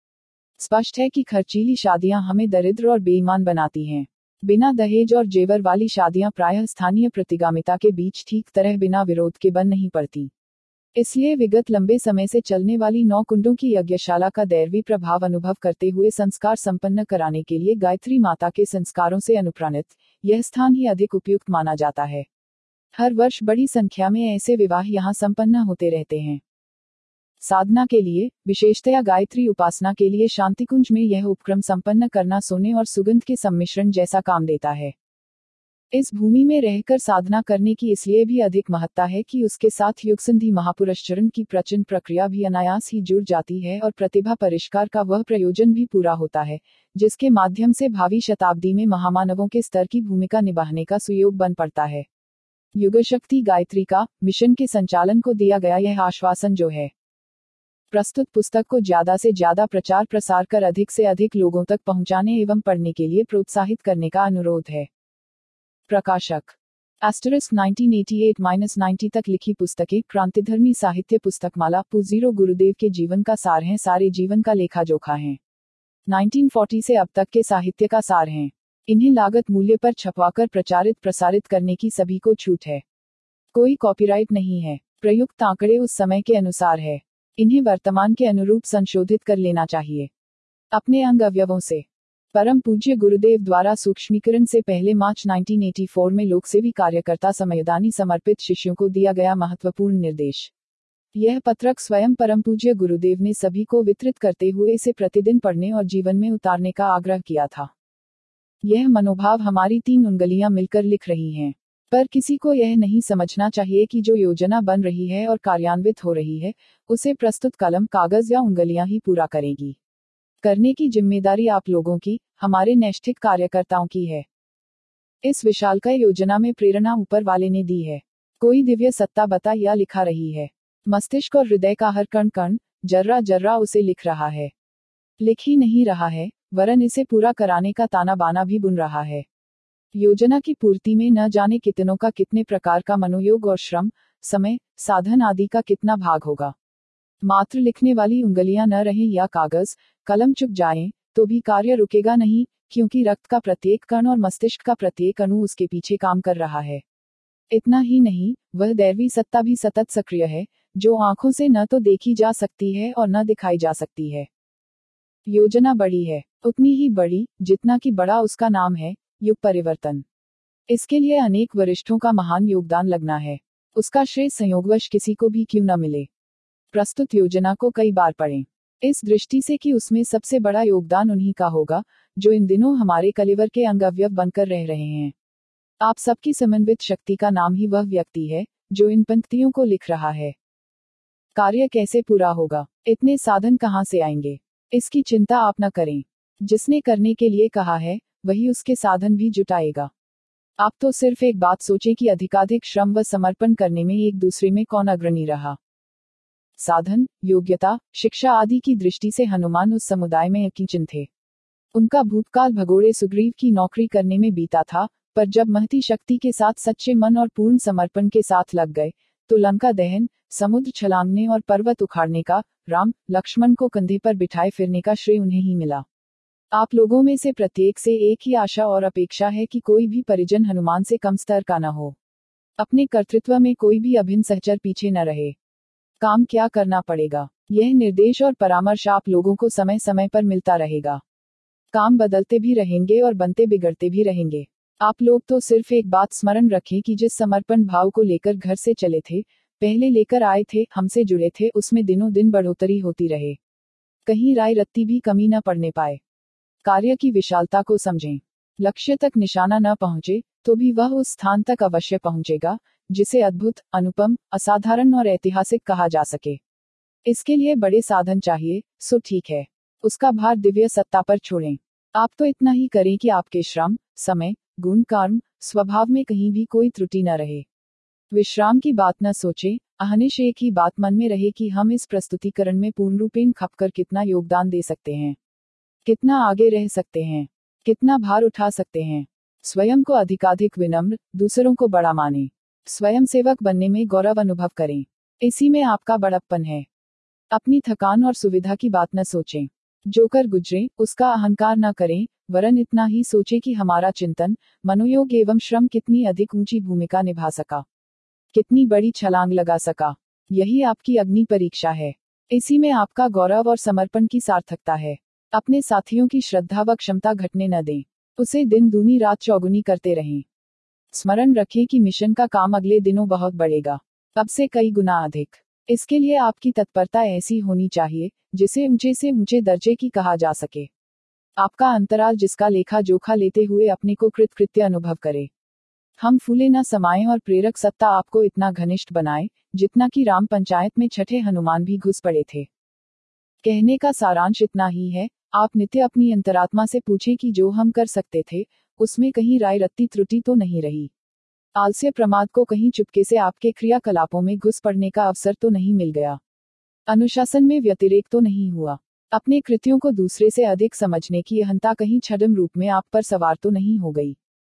स्पष्ट है कि खर्चीली शादियां हमें दरिद्र और बेईमान बनाती हैं। बिना दहेज और जेवर वाली शादियां प्रायः स्थानीय प्रतिगामिता के बीच ठीक तरह बिना विरोध के बन नहीं पड़ती। इसलिए विगत लंबे समय से चलने वाली नौ कुंडों की यज्ञशाला का दैवी प्रभाव अनुभव करते हुए संस्कार संपन्न कराने के लिए गायत्री माता के संस्कारों से अनुप्राणित यह स्थान ही अधिक उपयुक्त माना जाता है। हर वर्ष बड़ी संख्या में ऐसे विवाह यहाँ संपन्न होते रहते हैं। साधना के लिए, विशेषतया गायत्री उपासना के लिए शांतिकुंज में यह उपक्रम संपन्न करना सोने और सुगंध के सम्मिश्रण जैसा काम देता है। इस भूमि में रहकर साधना करने की इसलिए भी अधिक महत्ता है कि उसके साथ युगसंधि महापुरुषचरण की प्रचंड प्रक्रिया भी अनायास ही जुड़ जाती है और प्रतिभा परिष्कार का वह प्रयोजन भी पूरा होता है, जिसके माध्यम से भावी शताब्दी में महामानवों के स्तर की भूमिका निभाने का सुयोग बन पड़ता है। युगशक्ति गायत्री का मिशन के संचालन को दिया गया यह आश्वासन जो है, प्रस्तुत पुस्तक को ज्यादा से ज्यादा प्रचार प्रसार कर अधिक से अधिक लोगों तक पहुंचाने एवं पढ़ने के लिए प्रोत्साहित करने का अनुरोध है। प्रकाशक asterisk nineteen eighty eight ninety तक लिखी पुस्तकें क्रांतिधर्मी साहित्य पुस्तकमाला पूजीरो गुरुदेव के जीवन का सार हैं, सारे जीवन का लेखा जोखा हैं। नाइनटीन फोर्टी से अब तक के साहित्य का सार हैं। इन्हें लागत मूल्य पर छपवाकर प्रचारित प्रसारित करने की सभी को छूट है। कोई कॉपीराइट नहीं है। प्रयुक्त आंकड़े उस समय के अनुसार है। इन्हें वर्तमान के अनुरूप संशोधित कर लेना चाहिए। अपने अंग अवयवों से। परम पूज्य गुरुदेव द्वारा सूक्ष्मीकरण से पहले मार्च नाइनटीन एटी फोर में लोकसेवी कार्यकर्ता समयदानी समर्पित शिष्यों को दिया गया महत्वपूर्ण निर्देश। यह पत्रक स्वयं परम पूज्य गुरुदेव ने सभी को वितरित करते हुए इसे प्रतिदिन पढ़ने और जीवन में उतारने का आग्रह किया था। यह मनोभाव हमारी तीन उंगलियां मिलकर लिख रही हैं। पर किसी को यह नहीं समझना चाहिए कि जो योजना बन रही है और कार्यान्वित हो रही है, उसे प्रस्तुत कलम कागज या उंगलियां ही पूरा करेगी। करने की जिम्मेदारी आप लोगों की, हमारे नैष्ठिक कार्यकर्ताओं की है। इस विशालकाय योजना में प्रेरणा ऊपर वाले ने दी है। कोई दिव्य सत्ता बता या लिखा रही है। मस्तिष्क और हृदय का हर कण कण, जर्रा जर्रा उसे लिख रहा है। लिख ही नहीं रहा है, वरन इसे पूरा कराने का ताना बाना भी बुन रहा है। योजना की पूर्ति में न जाने कितनों का कितने प्रकार का मनोयोग और श्रम, समय, साधन आदि का कितना भाग होगा। मात्र लिखने वाली उंगलियां न रहें या कागज, कलम चुक जाएं, तो भी कार्य रुकेगा नहीं, क्योंकि रक्त का प्रत्येक कण और मस्तिष्क का प्रत्येक अणु उसके पीछे काम कर रहा है। इतना ही नहीं, वह दैवी सत्ता भी सतत सक्रिय है, जो आंखों से न तो देखी जा सकती है और न दिखाई जा सकती है। योजना बड़ी है, उतनी ही बड़ी, जितना कि बड़ा उसका नाम है, युग परिवर्तन। इसके लिए अनेक वरिष्ठों का महान योगदान लगना है। उसका श्रेय संयोगवश किसी को भी क्यों न मिले। प्रस्तुत योजना को कई बार पढ़ें, इस दृष्टि से कि उसमें सबसे बड़ा योगदान उन्हीं का होगा, जो इन दिनों हमारे कलेवर के अंग अवयव बनकर रह रहे हैं। आप सबकी समन्वित शक्ति का नाम ही वह व्यक्ति है, जो इन पंक्तियों को लिख रहा है। कार्य कैसे पूरा होगा, इतने साधन कहाँ से आएंगे, इसकी चिंता आप न करें। जिसने करने के लिए कहा है, वही उसके साधन भी जुटाएगा। आप तो सिर्फ एक बात सोचें कि अधिकाधिक श्रम व समर्पण करने में एक दूसरे में कौन अग्रणी रहा। साधन, योग्यता, शिक्षा आदि की दृष्टि से हनुमान उस समुदाय में अकिंचन थे। उनका भूतकाल भगोड़े सुग्रीव की नौकरी करने में बीता था, पर जब महती शक्ति के साथ सच्चे मन और पूर्ण समर्पण के साथ लग गए, तो लंका दहन, समुद्र छलांगने और पर्वत उखाड़ने का, राम लक्ष्मण को कंधे पर बिठाए फिरने का श्रेय उन्हें ही मिला। आप लोगों में से प्रत्येक से एक ही आशा और अपेक्षा है कि कोई भी परिजन हनुमान से कम स्तर का न हो। अपने कर्तृत्व में कोई भी अभिन्न सहचर पीछे न रहे। काम क्या करना पड़ेगा, यह निर्देश और परामर्श आप लोगों को समय समय पर मिलता रहेगा। काम बदलते भी रहेंगे और बनते बिगड़ते भी रहेंगे। आप लोग तो सिर्फ एक बात स्मरण रखें कि जिस समर्पण भाव को लेकर घर से चले थे, पहले लेकर आए थे, हमसे जुड़े थे, उसमें दिनों दिन बढ़ोतरी होती रहे। कहीं राय रत्ती भी कमी न पड़ने पाए। कार्य की विशालता को समझें। लक्ष्य तक निशाना न पहुंचे, तो भी वह उस स्थान तक अवश्य पहुंचेगा, जिसे अद्भुत, अनुपम, असाधारण और ऐतिहासिक कहा जा सके। इसके लिए बड़े साधन चाहिए, सो ठीक है, उसका भार दिव्य सत्ता पर छोड़ें। आप तो इतना ही करें कि आपके श्रम, समय, गुण, कर्म, स्वभाव में कहीं भी कोई त्रुटि न रहे। विश्राम की बात न सोचें, अहनिश एक ही बात मन में रहे कि हम इस प्रस्तुतिकरण में पूर्ण रूपेण खपकर कितना योगदान दे सकते हैं, कितना आगे रह सकते हैं, कितना भार उठा सकते हैं। स्वयं को अधिकाधिक विनम्र, दूसरों को बड़ा माने। स्वयं सेवक बनने में गौरव अनुभव करें, इसी में आपका बड़प्पन है। अपनी थकान और सुविधा की बात न सोचें। जो कर गुजरे, उसका अहंकार न करें, वरन इतना ही सोचें कि हमारा चिंतन, मनोयोग एवं श्रम कितनी अधिक ऊंची भूमिका निभा सका, कितनी बड़ी छलांग लगा सका। यही आपकी अग्नि परीक्षा है। इसी में आपका गौरव और समर्पण की सार्थकता है। अपने साथियों की श्रद्धा व क्षमता घटने न दें, उसे दिन दूनी रात चौगुनी करते रहें। स्मरण रखें कि मिशन का काम अगले दिनों बहुत बढ़ेगा, अब से कई गुना अधिक। इसके लिए आपकी तत्परता ऐसी होनी चाहिए, जिसे ऊंचे से ऊंचे दर्जे की कहा जा सके। आपका अंतराल जिसका लेखा जोखा लेते हुए अपने को कृतकृत्य अनुभव करे। हम फूले न समाएं और प्रेरक सत्ता आपको इतना घनिष्ठ बनाए, जितना कि राम पंचायत में छठे हनुमान भी घुस पड़े थे। कहने का सारांश इतना ही है, आप नित्य अपनी अंतरात्मा से पूछें कि जो हम कर सकते थे, उसमें कहीं राय रत्ती त्रुटि तो नहीं रही। आलस्य प्रमाद को कहीं चुपके से आपके क्रियाकलापों में घुस पड़ने का अवसर तो नहीं मिल गया। अनुशासन में व्यतिरेक तो नहीं हुआ। अपने कृत्यों को दूसरे से अधिक समझने की अहंता कहीं छद्म रूप में आप पर सवार तो नहीं हो गई।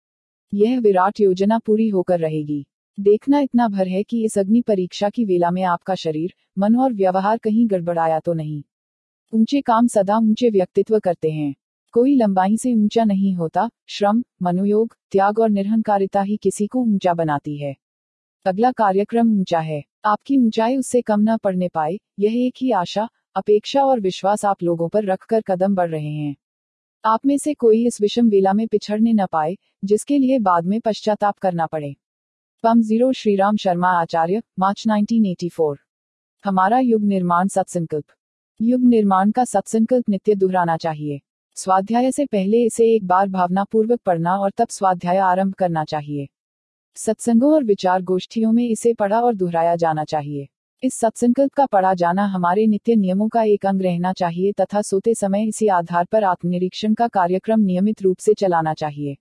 यह विराट योजना पूरी होकर रहेगी। देखना इतना भर है कि इस अग्नि परीक्षा की वेला में आपका शरीर, मन और व्यवहार कहीं गड़बड़ाया तो नहीं। ऊंचे काम सदा ऊंचे व्यक्तित्व करते हैं। कोई लंबाई से ऊंचा नहीं होता, श्रम, मनोयोग, त्याग और निरहंकारिता ही किसी को ऊंचा बनाती है। अगला कार्यक्रम ऊंचा है। आपकी ऊंचाई उससे कम न पड़ने पाए, यह एक ही आशा, अपेक्षा और विश्वास आप लोगों पर रखकर कदम बढ़ रहे हैं। आप में से कोई इस विषम वेला में पिछड़ने न पाए, जिसके लिए बाद में पश्चाताप करना पड़े। पम zero Shriram Sharma Acharya, March nineteen eighty four. हमारा युग निर्माण सत्संकल्प। युग निर्माण का सत्संकल्प नित्य दोहराना चाहिए। स्वाध्याय से पहले इसे एक बार भावनापूर्वक पढ़ना और तब स्वाध्याय आरंभ करना चाहिए। सत्संगों और विचार गोष्ठियों में इसे पढ़ा और दोहराया जाना चाहिए। इस सत्संकल्प का पढ़ा जाना हमारे नित्य नियमों का एक अंग रहना चाहिए तथा सोते समय इसी आधार पर आत्मनिरीक्षण का कार्यक्रम नियमित रूप से चलाना चाहिए।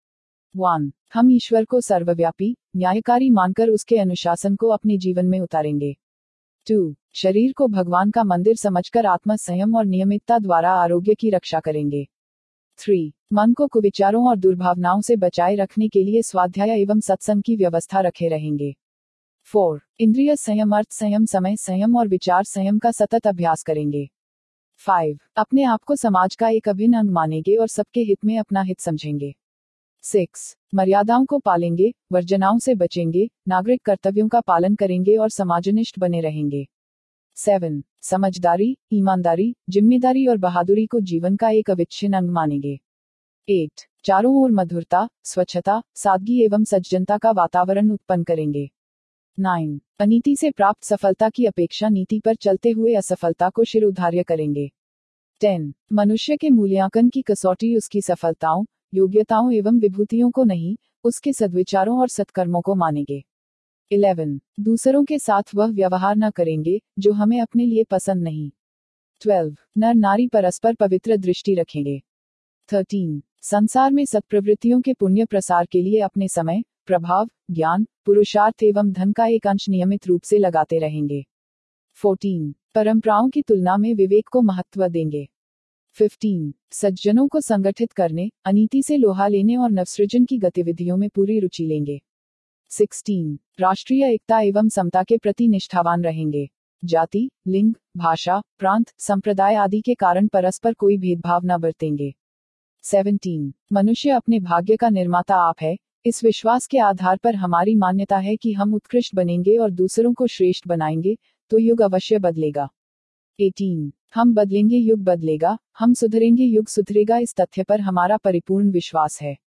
वन हम ईश्वर को सर्वव्यापी, न्यायकारी मानकर उसके अनुशासन को अपने जीवन में उतारेंगे। टू शरीर को भगवान का मंदिर समझकर आत्म संयम और नियमितता द्वारा आरोग्य की रक्षा करेंगे। थ्री मन को कुविचारों और दुर्भावनाओं से बचाए रखने के लिए स्वाध्याय एवं सत्संग की व्यवस्था रखे रहेंगे। फोर इंद्रिय संयम, अर्थ संयम, समय संयम और विचार संयम का सतत अभ्यास करेंगे। फाइव अपने आप को समाज का एक अभिन्न अंग मानेंगे और सबके हित में अपना हित समझेंगे। सिक्स मर्यादाओं को पालेंगे, वर्जनाओं से बचेंगे, नागरिक कर्तव्यों का पालन करेंगे और समाजनिष्ठ बने रहेंगे। सेवन समझदारी, ईमानदारी, जिम्मेदारी और बहादुरी को जीवन का एक अविच्छिन्न अंग मानेंगे। एट चारों ओर मधुरता, स्वच्छता, सादगी एवं सज्जनता का वातावरण उत्पन्न करेंगे। नाइन अनीति से प्राप्त सफलता की अपेक्षा नीति पर चलते हुए असफलता को शिरोधार्य करेंगे। टेन मनुष्य के मूल्यांकन की कसौटी उसकी सफलताओं, योग्यताओं एवं विभूतियों को नहीं, उसके सद्विचारों और सत्कर्मों को मानेंगे। इलेवन दूसरों के साथ वह व्यवहार न करेंगे जो हमें अपने लिए पसंद नहीं। ट्वेल्व नर नारी परस्पर पवित्र दृष्टि रखेंगे। थर्टीन संसार में सत्प्रवृत्तियों के पुण्य प्रसार के लिए अपने समय, प्रभाव, ज्ञान, पुरुषार्थ एवं धन का एक अंश नियमित रूप से लगाते रहेंगे। फोर्टीन परंपराओं की तुलना में विवेक को महत्व देंगे। फिफ्टीन सज्जनों को संगठित करने, अनीति से लोहा लेने और नवसृजन की गतिविधियों में पूरी रुचि लेंगे। सिक्सटीन राष्ट्रीय एकता एवं समता के प्रति निष्ठावान रहेंगे। जाति, लिंग, भाषा, प्रांत, संप्रदाय आदि के कारण परस्पर कोई भेदभाव न बरतेंगे। सेवनटीन मनुष्य अपने भाग्य का निर्माता आप है, इस विश्वास के आधार पर हमारी मान्यता है कि हम उत्कृष्ट बनेंगे और दूसरों को श्रेष्ठ बनाएंगे, तो युग अवश्य बदलेगा। एटीन हम बदलेंगे, युग बदलेगा, हम सुधरेंगे, युग सुधरेगा, इस तथ्य पर हमारा परिपूर्ण विश्वास है।